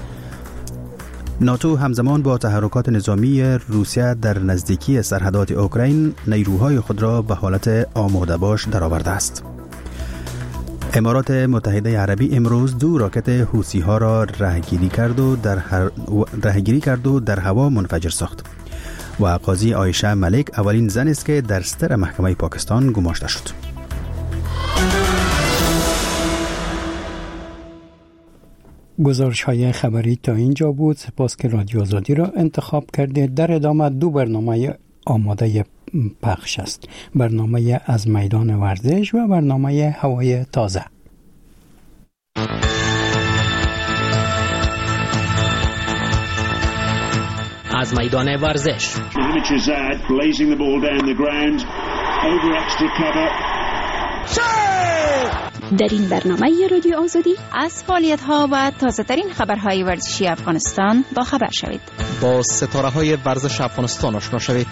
ناتو همزمان با تحرکات نظامی روسیه در نزدیکی سرحدات اوکراین نیروهای خود را به حالت آماده باش درآورده است. امارات متحده عربی امروز دو راکت حوثی ها را رهگیری کرد و در هر... رهگیری کرد و در هوا منفجر ساخت. و قاضی عایشه ملک اولین زن است که در صدر محکمه پاکستان گماشته شد. گزارش های خبری تا اینجا بود. سپاس که رادیو آزادی را انتخاب کرده. در ادامه دو برنامه آماده پخش است. برنامه از میدان ورزش و برنامه هوای تازه. از میدان ورزش. در این برنامه رادیو آزادی از فعالیت‌ها و تازه‌ترین خبرهای ورزشی افغانستان با خبر شوید. با ستاره‌های ورزش افغانستان آشنا شوید.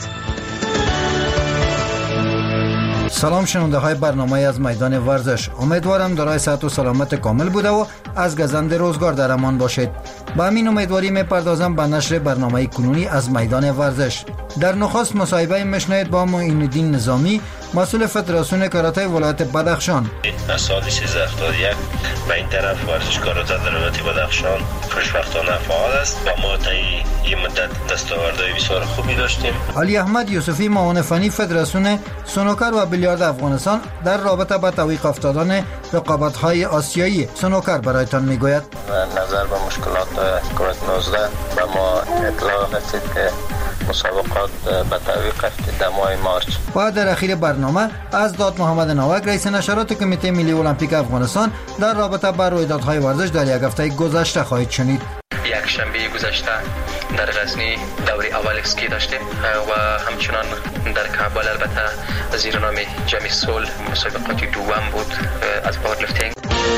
سلام شنونده های برنامه از میدان ورزش. امیدوارم دارای صحت و سلامت کامل بوده و از گزند روزگار در امان باشید. با همین امیدواری میپردازم به نشر برنامه کنونی از میدان ورزش. در نخست مصاحبه میشنوید با معین الدین نظامی، مسئول فدراسیون کاراته ولایت بدخشان. از سال سیزده هفتاد و یک به این طرف ورزش کاراته در ولایت بدخشان خوشبختانه فعال است و ما تا این مدت دستاوردهای بسیار خوبی داشتیم. علی احمد یوسفی، معاون فنی فدراسیون سنوکر و بیلیارد افغانستان، در رابطه با توقیف افتادن رقابت‌های آسیایی سنوکر برایتان میگوید. نظر به مشکلات کووید نوزده و ما اطلاع رسید که مسابقات به تعویق افتاد در ماه مارچ. و در اخیر برنامه از داد محمد نوک، رئیس نشرات کمیته ملی المپیک افغانستان، در رابطه با رویدادهای ورزش در یک هفته گذشته خواهید شنید. یک شنبه گذشته در غزنی دوره اول اسکی داشتیم و همچنان در کابل البته زیر نام جمی سول مسابقات دوم بود از پاورلیفتینگ.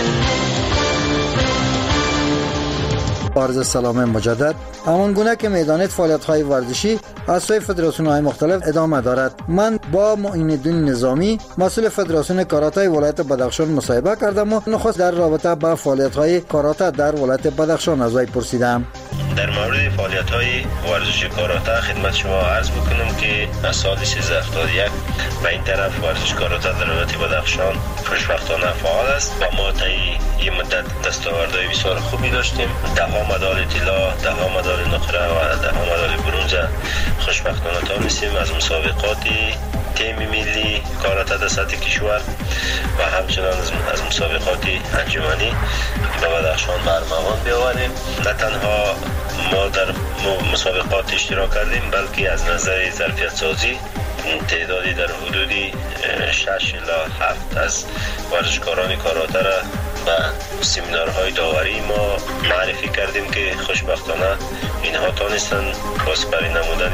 عرض سلام مجدد. همان گونه که میدانید فعالیت‌های ورزشی از سوی فدراسیون‌های مختلف ادامه دارد. من با معین الدین نظامی، مسئول فدراسیون کاراته ولایت بدخشان مصاحبه کردم و نخست در رابطه با فعالیت‌های کاراته در ولایت بدخشان از وی پرسیدم. در مورد فعالیت های ورزشی کاراته خدمت شما عرض بکنم که از سال سیزده هفتاد و یک به این طرف ورزش کاراته در ولایت بدخشان خوشبختانه فعال است و ما طی این مدت دستاوردهای بسیار خوبی داشتیم. ده ها مدال طلا، ده ها مدال نقره و ده ها مدال برنز خوشبختانه تانستیم از مسابقات تیم ملی کاراته در سطح کشور و همچنان از مسابقات انجمنی به بدخشان برمغان بیاوریم. نه تنها ما در مسابقات اشتراک کردیم بلکه از نظر ظرفیت سازی تعدادی در حدودی شش الی هفت از ورزشکاران کاراته را به سمینارهای داوری ما معرفی کردیم که خوشبختانه اینها تانستند با سپری نمودن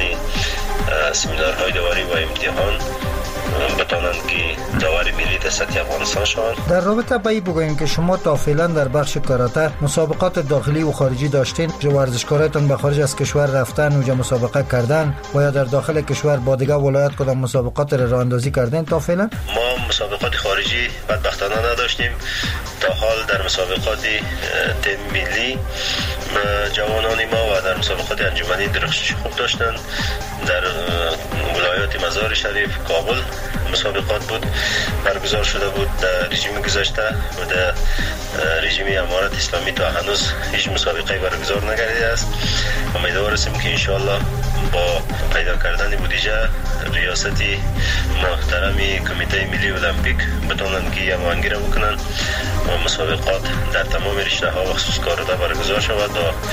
سمینارهای داوری و امتحان بتانند که داور ملی در سطح افغانستان شوند. در رابطه با این بگوییم که شما تا فعلا در بخش کاراته مسابقات داخلی و خارجی داشتین، ورزشکارایتان به خارج از کشور رفتن اونجا مسابقه کردن و یا در داخل کشور با دیگه ولایت کدام مسابقات را راه اندازی کردین تا فعلا؟ ما مسابقات خارجی بدبختانه نداشتیم. تا حال در مسابقات تیم ملی جوانان ما و در مسابقات انجمنی درخشش خوب داشتند. در ولایات مزار شریف، کابل مسابقات بود برگزار شده بود در رژیم گذشته و در رژیم امارت اسلامی تا هنوز هیچ مسابقه برگزار نگردیده است. امیدوار هستیم که انشاءالله با پیدا کردن بودجه ریاست محترم کمیته ملی المپیک بتونن که هماهنگی را بکنن و مسابقات در تمام رشته ها و خصوص کاراته برگزار شود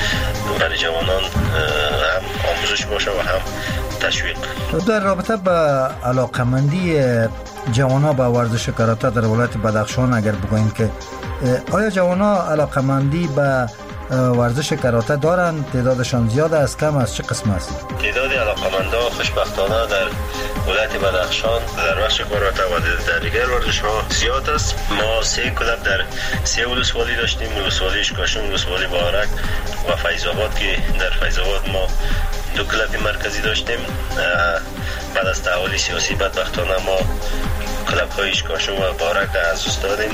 و برای جوانان هم آموزش باشه و هم تشویق. در رابطه با علاقمندی جوانا به ورزش کاراته در ولایت بدخشان اگر بگوییم که آیا جوانا علاقمندی به ورزش کاراته دارن؟ تعدادشان زیاد است، کم است، چه قسم است؟ تعداد علاقمندا خوشبختانه در ولایت بدخشان در بخش کاراته و در دیگر ورزش ها زیاد است. ما سه کلب در سه ولسوالی داشتیم، ولسوالی اشکاشم، ولسوالی بارک و فیض آباد که در فیض آباد ما دو کلب مرکزی داشتیم. بعد از تحول سیاسی بدبختانه ما کلب های اشکاشم و بارک از دست دادیم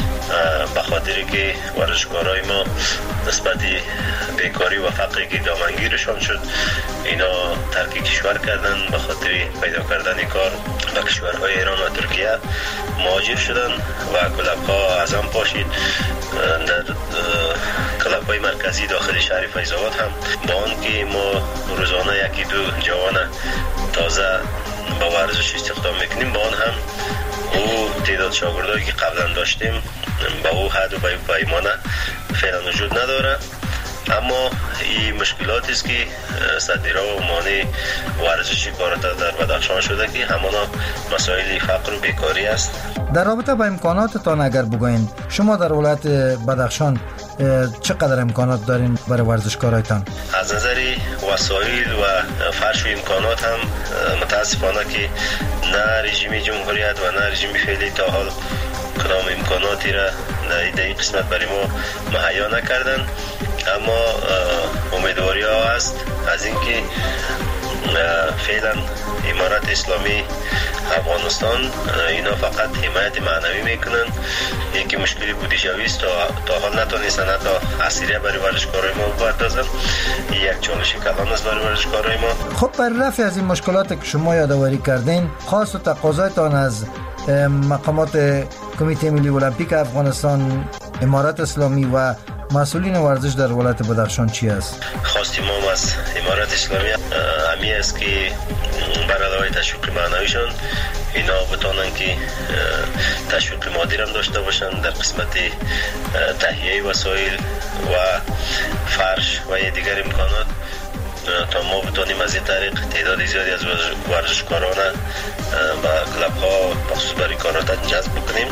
به خاطری که ورزشکارای ما نسبت بیکاری و فقری که دامنگیرشان شد اینا ترک کشور کردن، به خاطر پیدا کردن کار به کشورهای ایران و ترکیه مهاجر شدن و کلب ها از هم پاشید. در کلب های مرکزی داخل شهر فیض آباد هم با آن که ما روزانه یکی دو جوان تازه با ورزش استخدام میکنیم، با آن هم او تعداد شاگردایی که قبلا داشتیم با او حد و پیمانه فعلا وجود نداره. اما این مشکلات است که صدیرا و مانع ورزشی کاراته در بدخشان شده که همانا مسائل فقر و بیکاری است. در رابطه با امکاناتتان اگر بگوین شما در ولایت بدخشان چقدر امکانات دارین برای ورزشکارایتان؟ از نظر وسایل و فرش و امکانات هم متاسفانه که نه رژیم جمهوریت و نه رژیم فعلی تا حال کدام امکاناتی را در این قسمت برای ما مهیا نکردن. اما امیدواری ها هست از اینکه فعلا امارت اسلامی افغانستان اینا فقط حمایت معنوی میکنن. یکی مشکلی بودجه‌ای است تا تا حال نتونستن حتی اسیره برای ورزشکارای ما بپردازن. یک چالش کلان است برای ورزشکارای ما. خب برای رفع از این مشکلات که شما یادآوری کردین، خاص و تقاضایتان از مقامات کمیته ملی المپیک افغانستان، امارت اسلامی و مسئولین ورزش در ولایت بدخشان چی است؟ خواستیم ما از امارت اسلامی همی است که بر علاوه تشویق معنویشان اینا بتونن که تشویق مادی هم داشته باشن در قسمت تهیه وسایل و فرش و دیگر امکانات تا ما بتونیم از این طریق تعداد زیادی از ورزشکاران و کلب ها بخصوص برای کاراته جذب بکنیم.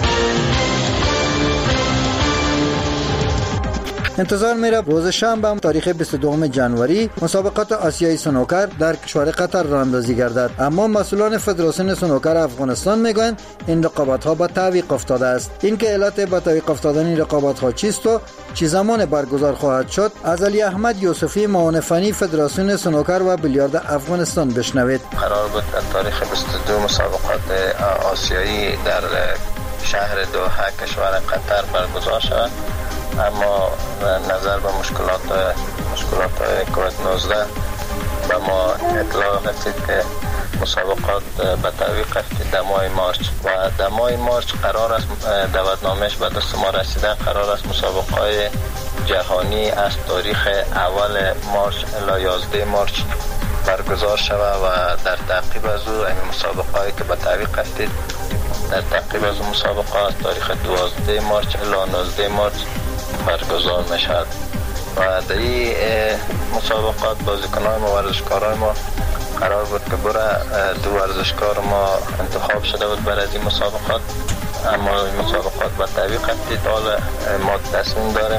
انتظار میره روز شنبه تاریخ بیست و دوم ژانویه مسابقات آسیایی سنوکر در کشور قطر راه اندازی گردد، اما مسئولان فدراسیون سنوکر افغانستان میگویند این رقابت ها به تعویق افتاده است. اینکه علت به تعویق افتادن این رقابت ها چیست و چه زمان برگزار خواهد شد از علی احمد یوسفی معاون فنی فدراسیون سنوکر و بیلیارد افغانستان بشنوید. قرار بود تاریخ بیست و دو مسابقات آسیایی در شهر دوحه کشور قطر برگزار شود، اما نظر به مشکلات مشکلات های کووید نوزده به ما اطلاع رسید که مسابقات به تعویق افتید در ماه مارچ و در ماه مارچ قرار است دعوتنامه‌اش به دست ما رسیده. قرار است مسابقه های جهانی از تاریخ اول مارچ الی یازده مارچ برگزار شود و در تعقیب از او این مسابقه هایی که به تعویق افتید در تعقیب از اون مسابقه از تاریخ دوازده مارچ الی نوزده مارچ برگزار می شود و در این مسابقات بازیکنان و ورزشکاران ما قرار بود که برای دو ورزشکار ما انتخاب شده بود برای از این مسابقات، اما این مسابقات به تعویق افتید. حالا ما تصمیم داریم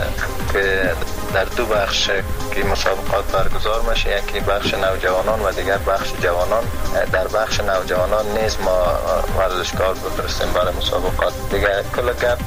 که در دو بخش که مسابقات برگزار میشه، یکی بخش نوجوانان و دیگر بخش جوانان. در بخش نوجوانان نیز ما ورزشکار بفرستیم برای مسابقات. دیگر کل گپ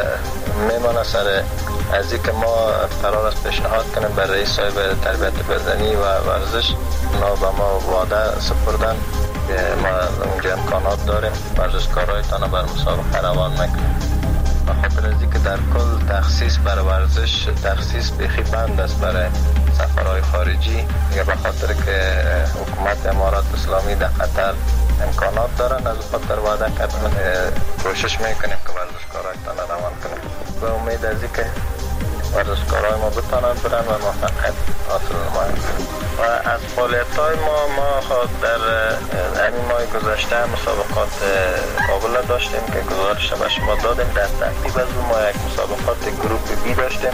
میمانه سر از اینکه ما قرار است پیشنهاد کنیم برای رئیس صاحب تربیت بدنی و ورزش، اونا به ما وعده سپردن که ما اونجا امکانات داریم ورزشکارایتان بر مسابقه روان میکنیم. به خاطر از اینکه در کل تخصیص برای ورزش تخصیص بیخی بند است برای سفرهای خارجی، یا به خاطر که حکومت امارات اسلامی در قطر امکانات دارن، از خاطر وعده کردن کوشش میکنیم که ورزشکارایتان روان کنیم. به امید از اینکه ورزشکارای ما بتانند برن و موفقیت حاصل نمایند. و از فعالیت‌های ما ما در همین ماه گذشته مسابقات کابل داشتیم که گزارش به شما دادیم. در تعقیب از اون ما یک مسابقات گروپ بی داشتیم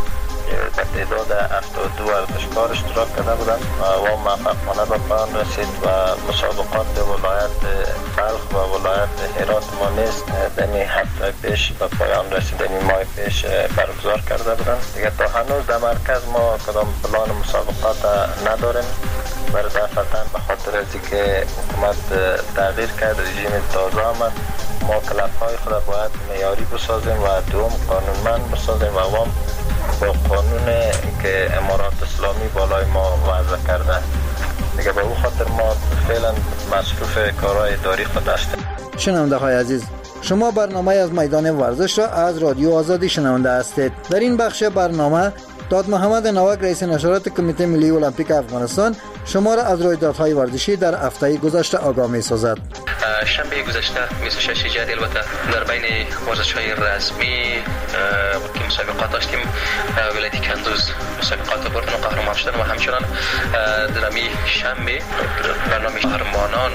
به تعداد هفتاد و دو ورزشکار اشتراک کرده بودند و موفقانه به پایان رسید و مسابقات ولایت بلخ و ولایت هرات ما نیز دمی هفته پیش به پایان رسید، دمی ماه پیش برگزار کرده بودند. دیگه تا هنوز در مرکز ما کدام پلان مسابقات نداریم، برای دفعتاً به خاطر از اینکه حکومت تغییر کرد، رژیم تازه آمد، ما کلب‌های خود باید معیاری بسازیم و دوم قانونمند بسازیم و عوام با قانون که امارات اسلامی بالای ما وضع کرده. دیگه به او خاطر ما فعلا مصروف کارهای اداری خود هستیم. شنونده های عزیز، شما برنامه از میدان ورزش را از رادیو آزادی شنونده هستید. در این بخش برنامه داد محمد نوک رئیس نشرات کمیته ملی المپیک افغانستان شما را از رویدادهای ورزشی در هفته گذشته آگاه می سازد. شنبه گذشته بیست و شش جدی البته در بین ورزش‌های رسمی که مسابقات داشتیم، ولایت کندوز مسابقات بردن و قهرمان شدن و همچنان در می شنبه برنامه قهرمانان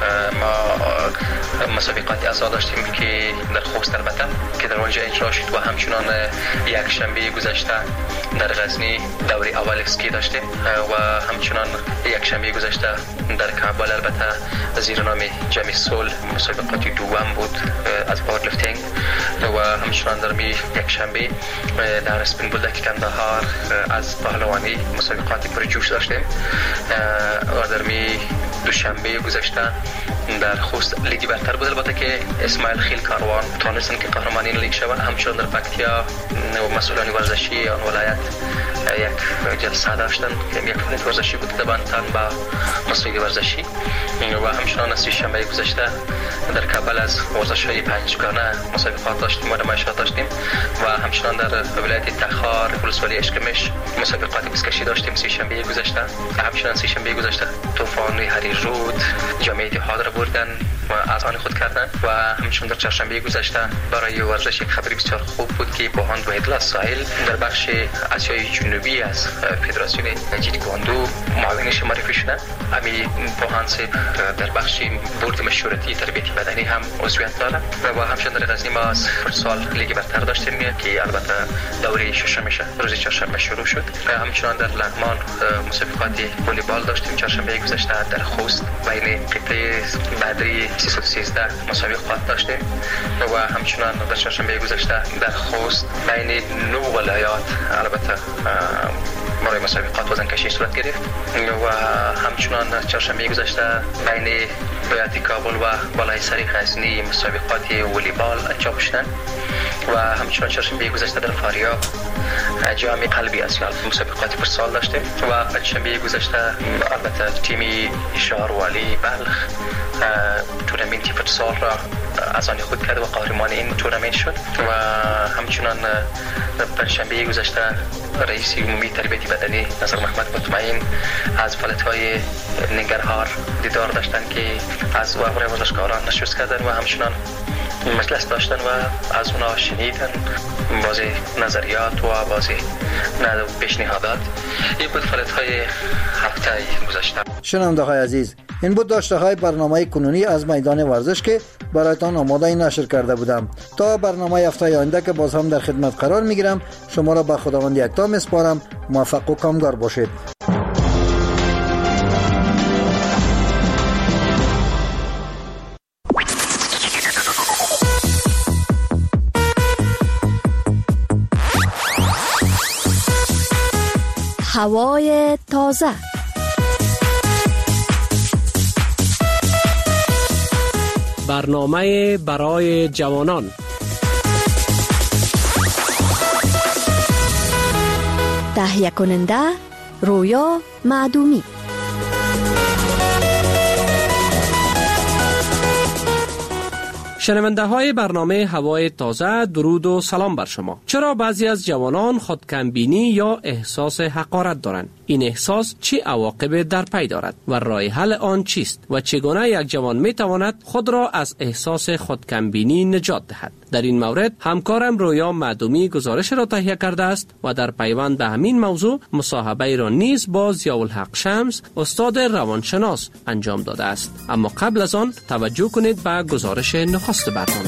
ما مسابقات ازا داشتیم که در خوست البته که در اونجا اجرا شد و همچنان یک شنبه گذشته در غزنی دوره اول اسکی داشتیم و همچنان یک شنبه گذشته در کابل البته زیر نام جمی سول مسابقاتی دوم بود از پاور لیفتینگ و همچنان در می یک شنبه در اسپین بولدک کندهار از پهلوانی مسابقاتی پرجوش داشتیم و در می دوشنبه گذشته در خوست لیگ برتر بود البته که اسماعیل خیل کاروان تونستن که قهرمانی لیگ شوند. همچنان در پکتیا مسئولان ورزشی آن ولایت یک جلسه داشتن که یک فعالیت ورزشی بود دبانتان با مسئول ورزشی و همچنان از شنبه گذشته در کابل از ورزش‌های پنجگانه مسابقات داشتیم و نمایشات داشتیم و همچنان در ولایت تخار ولسوالی اشکمش مسابقات بسکشی داشتیم سی شنبه گذشته. همچنان سی شنبه گذشته طوفان هری رود جامعه اتحاد را بردن و از آن خود کردن و همچنان در چهارشنبه گذشته برای ورزش یک خبری بسیار خوب بود که بوهان وحیدالله ساحل در بخش آسیای جنوبی از فدراسیون جیت کواندو معاونش معرفی شدن. همین بوهان سه در بخش بورد مشورتی تربیت بدنی هم عضویت داره و همچنان در غزنی ما از فوتسال لیگ برتر داشتیم که البته دوره ششمش روز چهارشنبه شروع شد. همچنان در لغمان مسابقات والیبال داشتیم چهارشنبه گذشته. در خوست بین قطعه بدری سیصد و سیزده مسابقات داشتیم و همچنان در چهارشنبه گذشته در خوست بین نو ولایات البته برای مسابقات وزن کشی صورت گرفت و همچنان چهارشنبه گذشته بین ولایت کابل و بالای سری غزنی مسابقات والیبال انجام شدند و همچنان چهارشنبه گذشته در فاریاب جام قلبی اسیال مسابقاتی فوتسال داشتیم و پنجشنبه گذشته البته تیم شهروالی بلخ تورنمنت فوتسال را از آن خود کرد و قهرمان این تورنمنت شد و همچنان پنجشنبه گذشته رئیس عمومی تربیت بدنی نصر محمد مطمئن از فعالیت‌های ننگرهار دیدار داشتن که از وابر ورزشکاران نشست کردن و همچنان مجلس داشتن و از اونا شنیدن بازی نظریات و بازی پیشنهادات. این بود فعالیت‌های هفته گذشته. شنونده های عزیز، این بود داشته های برنامه کنونی از میدان ورزش که برایتان آماده نشر کرده بودم. تا برنامه هفته آینده که باز هم در خدمت قرار میگیرم، شما را به خداوند یکتا میسپارم. موفق و کامگار باشید. هوای تازه. برنامه برای جوانان. تهیه کننده رویا معدومی. شنونده های برنامه هوای تازه، درود و سلام بر شما. چرا بعضی از جوانان خودکمبینی یا احساس حقارت دارند؟ این احساس چه عواقب در پی دارد و راه حل آن چیست و چگونه یک جوان می تواند خود را از احساس خودکمبینی نجات دهد؟ در این مورد همکارم رویا معدومی گزارش را تهیه کرده است و در پیوند به همین موضوع مصاحبه را نیز با ضیاءالحق شمس استاد روانشناس انجام داده است. اما قبل از آن توجه کنید به گزارش نخست برنامه.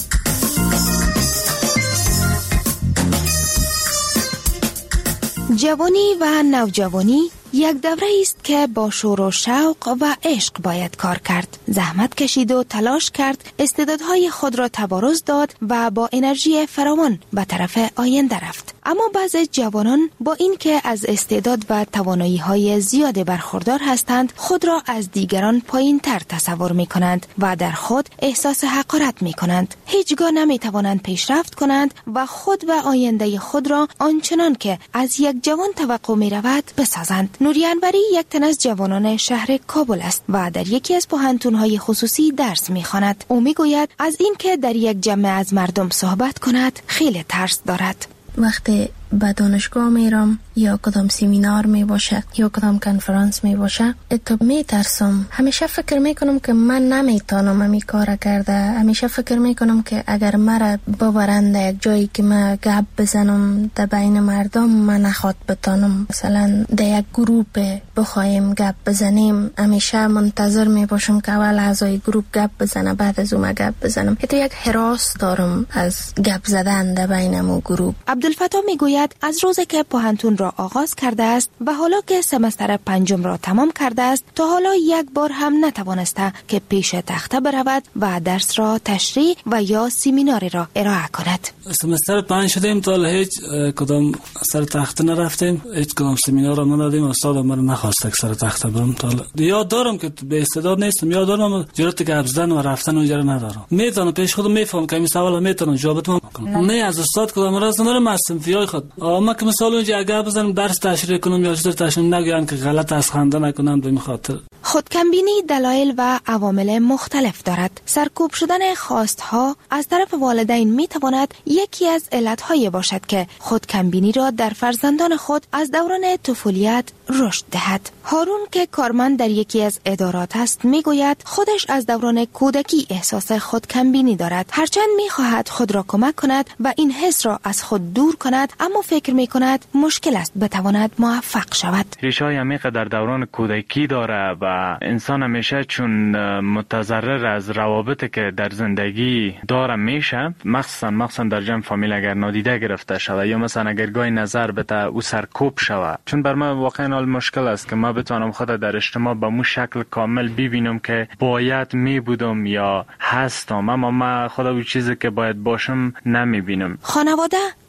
جوانی و نوجوانی یک دوره است که با شور و شوق و عشق باید کار کرد، زحمت کشید و تلاش کرد، استعدادهای خود را تبارز داد و با انرژی فراوان به طرف آینده رفت. اما بعضی جوانان با اینکه از استعداد و توانایی‌های زیاد برخوردار هستند، خود را از دیگران پایین‌تر تصور می‌کنند و در خود احساس حقارت می‌کنند. هیچگاه نمی‌توانند پیشرفت کنند و خود و آینده خود را آنچنان که از یک جوان توقع می‌رود بسازند. نوری انوری یک تن از جوانان شهر کابل است و در یکی از پوهنتون‌های خصوصی درس می‌خواند. او می‌گوید از اینکه در یک جمع از مردم صحبت کند خیلی ترس دارد. وقتی به دانشگاه میرم یا کدام سمینار می باشه یا کدام کنفرانس می باشه اتو می ترسم. همیشه فکر می کنم که من نمیتونم امی کار کرده. همیشه فکر می کنم که اگر مرا ببرند یک جایی که من گپ بزنم در بین مردم من نخواد بتانم، مثلا در یک گروپ بخوایم گپ بزنیم همیشه منتظر می باشم که اول اعضای گروپ گپ بزنه بعد از اون گپ بزنم. اتو یک هراس دارم از گپ زدن در بینمو گروپ. عبدالفتاح می گوید از روزی که پوهنتون را آغاز کرده است و حالا که سمستر پنجم را تمام کرده است تا حالا یک بار هم نتوانسته که پیش تخته برود و درس را تشریح و یا سمیناری را ارائه کند. سمستر پنج شدیم تا هیچ کدام سر تخته نرفتیم، هیچ کدام سمینار را ندادیم. استاد من نخواست که سر تخته برم. تا یاد دارم که به استعداد نیستم، یاد دارم جرأت گپ زدن و رفتن اونجا ندارم. میتونم پیش خودم میفهم که این سوال میتونم جواب بدم. نه از استاد کدام راست ندارم، از صنفیای خود. اما که مثلا اونجا اگه بزنم درس تشریح کنم یا چیزی تشریح نگویم که غلط از خنده نکنم به این خاطر. خودکمبینی دلایل و عوامل مختلف دارد. سرکوب شدن خواستها از طرف والدین می تواند یکی از علتهای باشد که خودکمبینی را در فرزندان خود از دوران طفولیت رشد دهد. هارون که کارمند در یکی از ادارات است می گوید خودش از دوران کودکی احساس خودکمبینی دارد، هرچند می خواهد خود را کمک کند و این حس را از خود دور کند، اما فکر می کند مشکل است بتواند موفق شود. ریشه‌های عمیق در دوران کودکی داره و انسان همیشه چون متضرر از روابطی که در زندگی داره میشه، مخصوصا مخصوصا در جمع فامیل اگر نادیده گرفته شود یا مثلا اگر گاهی نظر بده او سرکوب شود. چون بر من واقعا مشکل است که ما بتوانم خود در اجتماع به مو شکل کامل ببینم که باید می بودم یا هستم، اما ما خود اون چیزی که باید باشم نمیبینم. خانواده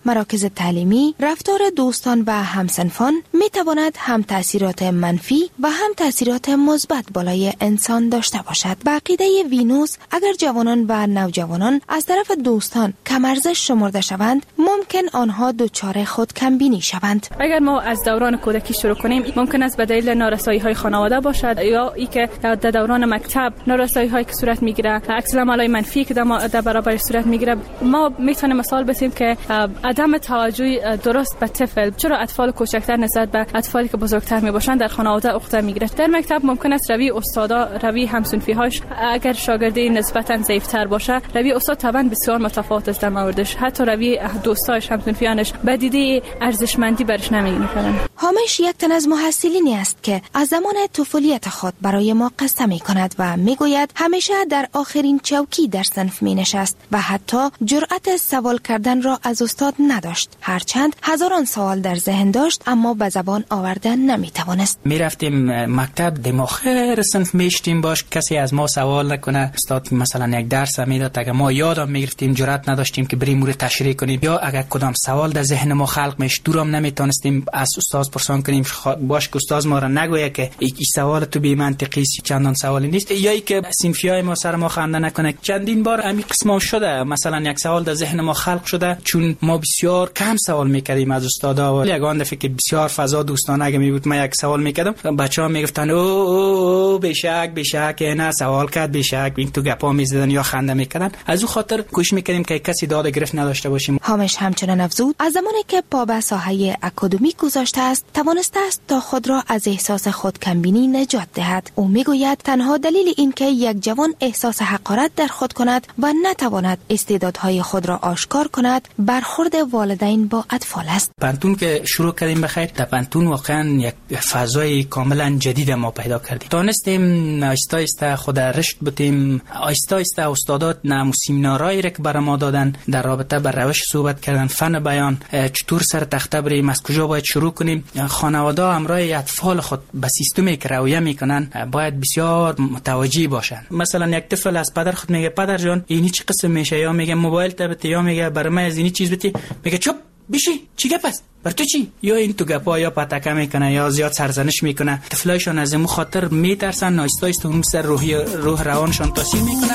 مراکز تعلیمی، رفتار دوستان و همسنفان می تواند هم تأثیرات منفی و هم تأثیرات مثبت بالای انسان داشته باشد. به عقیده وینوس اگر جوانان و نوجوانان از طرف دوستان کم ارزش شمرده شوند، ممکن آنها دچار خودکمبینی شوند. اگر ما از دوران کودکی شروع کنیم، ممکن است به دلیل نارسایی‌های خانواده باشد یا اینکه در دوران مکتب نارسایی‌هایی که صورت می‌گیره، عکس العمل‌های منفی که در برابر صورت می‌گیره، ما می‌تونیم مثال بزنیم که عدم توجه درست به طفل، چرا اطفال کوچکتر نسبت به اطفالی که بزرگتر میباشند در خانواده عقده میگیره. در مکتب ممکن است روی استادا، روی همسنفی‌هاش اگر شاگردی نسبتاً ضعیف‌تر باشه، روی استاد طبعاً بسیار متفاوت است در موردش. حتی روی دوستاش، همسنفیانش به دیده ارزشمندی برش نمی‌بینن. هامش یک تن از محصلینی است که از زمان طفولیت خود برای ما قصه می‌کند و میگوید همیشه در آخرین چوکی در صنف می‌نشست و حتی جرأت سوال کردن را از استاد نداشت. هرچند هزاران سوال در ذهن داشت اما به زبان آوردن نمی‌توانست. می‌رفتیم مکتب، در آخر صنف میشتیم باش، کسی از ما سوال نکنه. استاد مثلا یک درس میداد، اگه ما یادم میگرفتیم جرأت نداشتیم که بریم مورد تشریح کنیم، یا اگر کدام سوال در ذهن ما خلق میشد دورم نمیتونستیم از استاد پرسان کنیم باش که استاد ما را نگویه که این سوال تو بی منطقی است، چندان سوالی نیست، یا ای که صنفیای ما سر ما خنده نکنه. چندین بار همین قسم شده، مثلا یک سوال در ذهن ما خلق شده چون ما بسیار کم سوال میکردیم از استادا و یگان دفعه که بسیار فضا دوستانه اگه میبود ما یک سوال میکردم، بچه‌ها میگفتن او او بشک بشک نه سوال کرد بشک، این تو گپا میزدن یا خنده میکردن. از او خاطر کوشش میکردیم که کسی داد گرفت نداشته باشیم. هامش همچنان افزود از زمانی که پا به ساحه اکادمیک گذاشته است توانسته است تا خود را از احساس خودکمبینی نجات دهد. او میگوید تنها دلیل این که یک جوان احساس حقارت در خود کند و نتواند استعدادهای خود را آشکار کند برخورد والدین با اطفال است. پانتون که شروع کردیم بخیر، در پانتون واقعا یک فضای کاملا جدید ما پیدا کردیم. تونستیم آهسته آهسته خود رشد بتیم، آهسته آهسته استادات نمو سمینارایی را که برای ما دادن در رابطه با روش صحبت کردن، فن بیان، چطور سر تخته بریم، از کجا باید شروع کنیم. خانواده همراه اطفال خود به سیستمی که رویه میکنن باید بسیار متوجه باشن. مثلا یک طفل از پدر خود میگه پدر جان اینی چی قسم میشه، یا میگه موبایل تبت، یا میگه برای من از اینی چیز بتی، میگه چوب بشی چی گپ است بر تو چی، یا این تو گپا یا پتاکه میکنه یا زیاد سرزنش میکنه. طفلایشان از این خاطر میترسن، آهسته آهسته اون سر روحی روح روانشان تاثیر میکنه.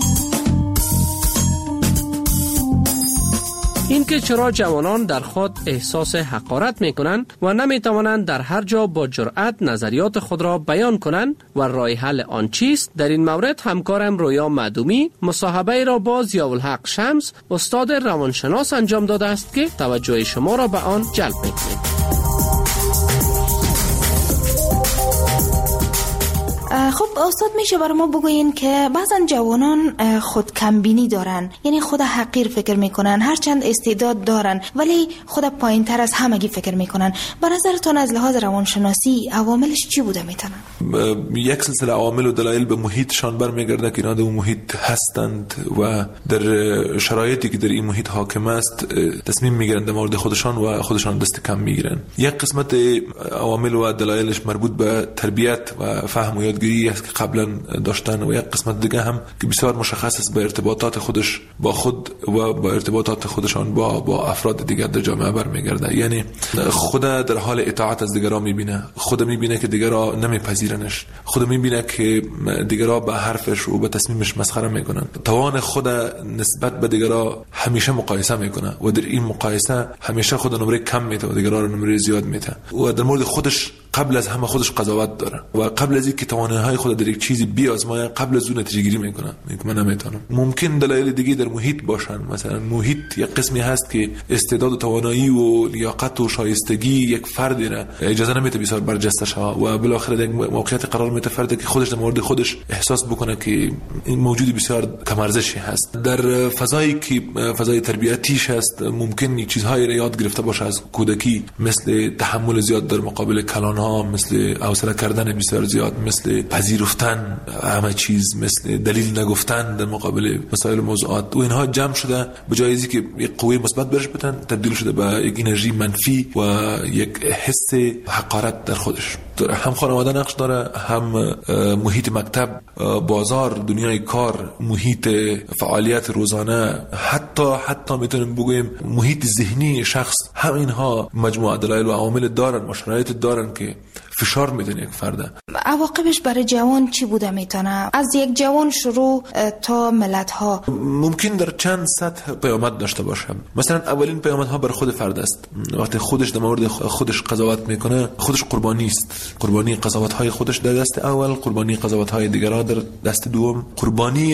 اینکه چرا جوانان در خود احساس حقارت میکنند و نمیتوانند در هر جا با جرأت نظریات خود را بیان کنند و راه حل آن چیست، در این مورد همکارم رویا معدومی مصاحبه را با ضیاءالحق شمس استاد روانشناس انجام داده است که توجه شما را به آن جلب میکنید. خب استاد میشه برای ما بگوین که بعضا جوانان خود کمبینی دارن، یعنی خود حقیر فکر میکنن، هرچند استعداد دارن ولی خود پایین تر از همگی فکر میکنن. به نظرتون از لحاظ روانشناسی عواملش چی بوده میتونن؟ یک سلسله عوامل و دلایل به محیطشان برمیگرده که اینا در محیط هستند و در شرایطی که در این محیط حاکم است تصمیم میگیرند در مورد خودشان و خودشان دست کم میگیرن. یک قسمت عوامل و دلایلش مربوط به تربیت و فهم و یادگیری است که قبلا داشتن، و یک قسمت دیگه هم که بسیار مشخص است به ارتباطات خودش با خود و با ارتباطات خودشان با با افراد دیگر در جامعه برمیگرده. یعنی خود در حال اطاعت از دیگران میبینه، خود میبینه که دیگران نمیپذیرنش، خود میبینه که دیگران به حرفش و به تصمیمش مسخره میکنن. توان خود نسبت به دیگران همیشه مقایسه میکنه و در این مقایسه همیشه خود نمره کم میده و دیگران رو نمره زیاد میده و در مورد خودش قبل از همه خودش قضاوت داره و قبل از اینکه توانایی‌های خود در یک چیزی بیازمایه قبل از اون نتیجه گیری میکنه، میگه من نمیتونم. ممکن دلایل دیگه در محیط باشن، مثلا محیط یک قسمی هست که استعداد و توانایی و لیاقت و شایستگی یک فردی را اجازه نمیده بسیار برجسته شوه و بالاخره در موقعیت قرار میده فردی که خودش در مورد خودش احساس بکنه که این موجودی بسیار کم ارزشی هست. در فضایی که فضای تربیتیش هست ممکن چیزهایی را یاد گرفته باشه از کودکی، مثل تحمل زیاد در مقابل کلان ها، مثل حوصله کردن بسیار زیاد، مثل پذیرفتن همه چیز، مثل دلیل نگفتن در مقابل مسائل موضوعات و اینها جمع شده به جای اینکه که یک قوه مثبت برش بدن تبدیل شده به یک انرژی منفی و یک حس حقارت در خودش. داره، هم خانواده نقش داره، هم محیط مکتب، بازار، دنیای کار، محیط فعالیت روزانه، حتی حتی میتونیم بگوییم محیط ذهنی شخص. هم اینها مجموعه دلایل و عوامل دارن، مشارایط دارن که فشار میدن یک فرد. عواقبش برای جوان چی بوده میتونه؟ از یک جوان شروع تا ملت ها ممکن در چند سطح پیامد داشته باشه. مثلا اولین پیامد ها برای خود فرد است. وقتی خودش در مورد خودش قضاوت میکنه، خودش قربانی است. قربانی قضاوت های خودش در دست اول، قربانی قضاوت های دیگران در دست دوم، قربانی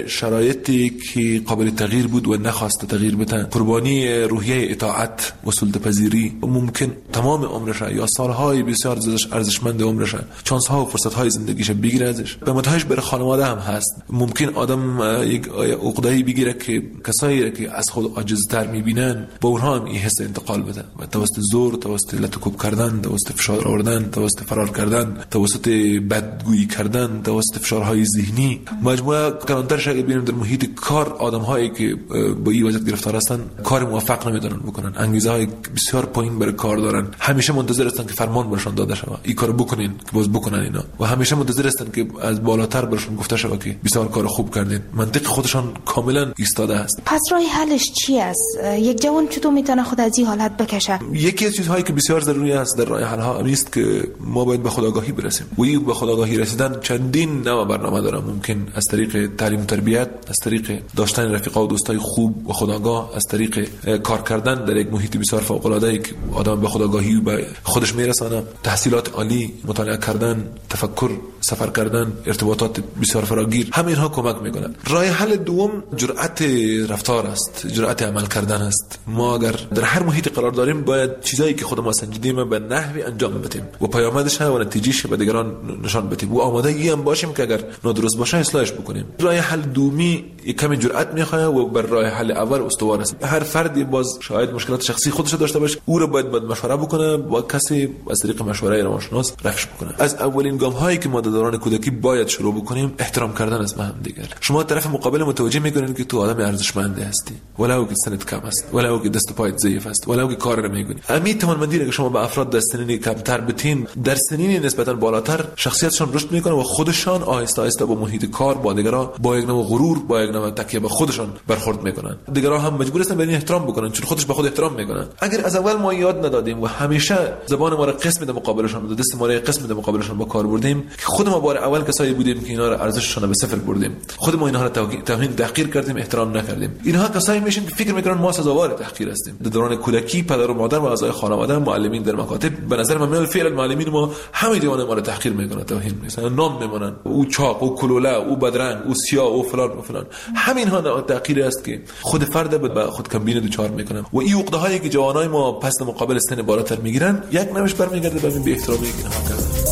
شرایطی که قابل تغییر بود و نخواست تغییر بده، قربانی روحیه اطاعت و سلطه‌پذیری. ممکن تمام عمرش یا سالهای بسیار ارزشمند عمرش، چانس ها و فرصت های زندگیش بگیره ازش. پیامدهاش برای خانواده هم هست. ممکن آدم یک عقده‌ای بگیره که کسایی که از خود عاجزتر میبینن با اونها هم این حس انتقال بده و توسط زور، توسط لطکوب کردن، توسط فشار آوردن، توسط فرار کردن، توسط بدگویی کردن، توسط فشارهای ذهنی. مجموعه کلانترش اگه ببینیم در محیط کار، آدم‌هایی که با این وضعیت گرفتار هستن کار موفق نمیدونن بکنن، انگیزه‌های بسیار پایین برای کار دارن، همیشه منتظر هستن که فرمان برشون داده شود این کارو بکنین که باز بکنن اینا، و همیشه منتظر هستن که از بالاتر برشون گفته شود که بسیار کار خوب کردین. منطق خودشان کاملا ایستاده است. پس راه حلش چی است؟ یک جوان چطور میتونه خود از این حالت بکشه؟ یکی از چیزهایی که بسیار ضروری است در راه حل ها است که ما باید به خودآگاهی برسیم. و این به خودآگاهی رسیدن چندین نوع برنامه داره. ممکن از طریق تعلیم و تربیت، از طریق داشتن رفیقا و دوستای خوب و خودآگاه، از طریق کار کردن در یک محیط بسیار فوق العاده ای که آدم به خودآگاهی به خودش میرسانه، تحصیلات عالی، مطالعه کردن، تفکر، سفر کردن، ارتباطات بسیار فراگیر، همه اینها کمک میکنن. راه حل دوم جرأت رفتار است، جرأت عمل کردن است. ما اگر در هر محیط قرار داریم باید چیزایی که خود ما سنجیدیم به نحوی انجام بدیم و پیامدش و نتیجهش به دیگران نشان بدیم و آمادگی هم باشیم که اگر نادرست باشه اصلاحش بکنیم. راه حل دومی کمی جرأت میخواد و بر راه حل اول استوار است. هر فردی باز شاید مشکلات شخصی خودش داشته باشه، او رو باید بعد مشوره بکنه با کسی از طریق مشوره روانشناس رفعش بکنه. از اولین گام هایی که ما در دوران کودکی باید شروع بکنیم احترام کردن از هم دیگر. شما طرف مقابل متوجه میکنین که تو آدم ارزشمند هستی، ولو که سنت کم است، ولو که دست پایت ضعیف است، ولو که کار نمیکنی. همین توانمندی که شما به افراد در سنین کمتر بتین، در سنین نسبتا بالاتر شخصیتشان رشد میکنه و خودشان آهسته آهسته با محیط کار، با دیگران، با یک نوع غرور، با یک نوع تکیه به خودشان برخورد میکنن. دیگران هم مجبور هستن به این احترام بکنن چون خودش به خود احترام میکنن. اگر از اول ما یاد ندادیم و همیشه زبان ما را قسم در مقابلشان و دست ما را قسم در مقابلشان با کار بردیم که خود ما بار اول کسایی بودیم که اینا را ارزششون به صفر بردیم، خود ما اینها را توهین تحقیر کردیم، احترام نکردیم. اینها کسایی میشن که فکر میکنن ما سزاوار تحقیر هستیم. در دوران کودکی پدر و مادر و اعضای خانواده، معلمین در مکاتب، به نظر من میاد فعلا معلمین ما همه دیوانه ما را تحقیر میکنن، توهین میکنن، نام میمونن، او چاق، او کلوله، او بدرنگ، او سیاه، او فلان و فلان. همین ها تحقیر است که خود فرد به خود کمبینه دوچار میکنن و این عقده هایی که جوانای ما پس مقابل سن بالاتر میگیرن یک نوش برمیگرده به بی احترامی که اینها کردن.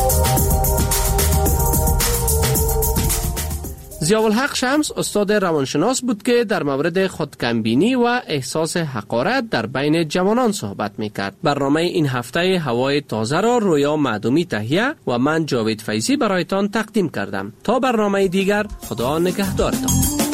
ضیاءالحق شمس استاد روانشناس بود که در مورد خودکمبینی و احساس حقارت در بین جوانان صحبت میکرد. برنامه این هفته هوای تازه را رویا معدومی تهیه و من جاوید فیضی برایتان تقدیم کردم. تا برنامه دیگر، خدا نگهدارتان.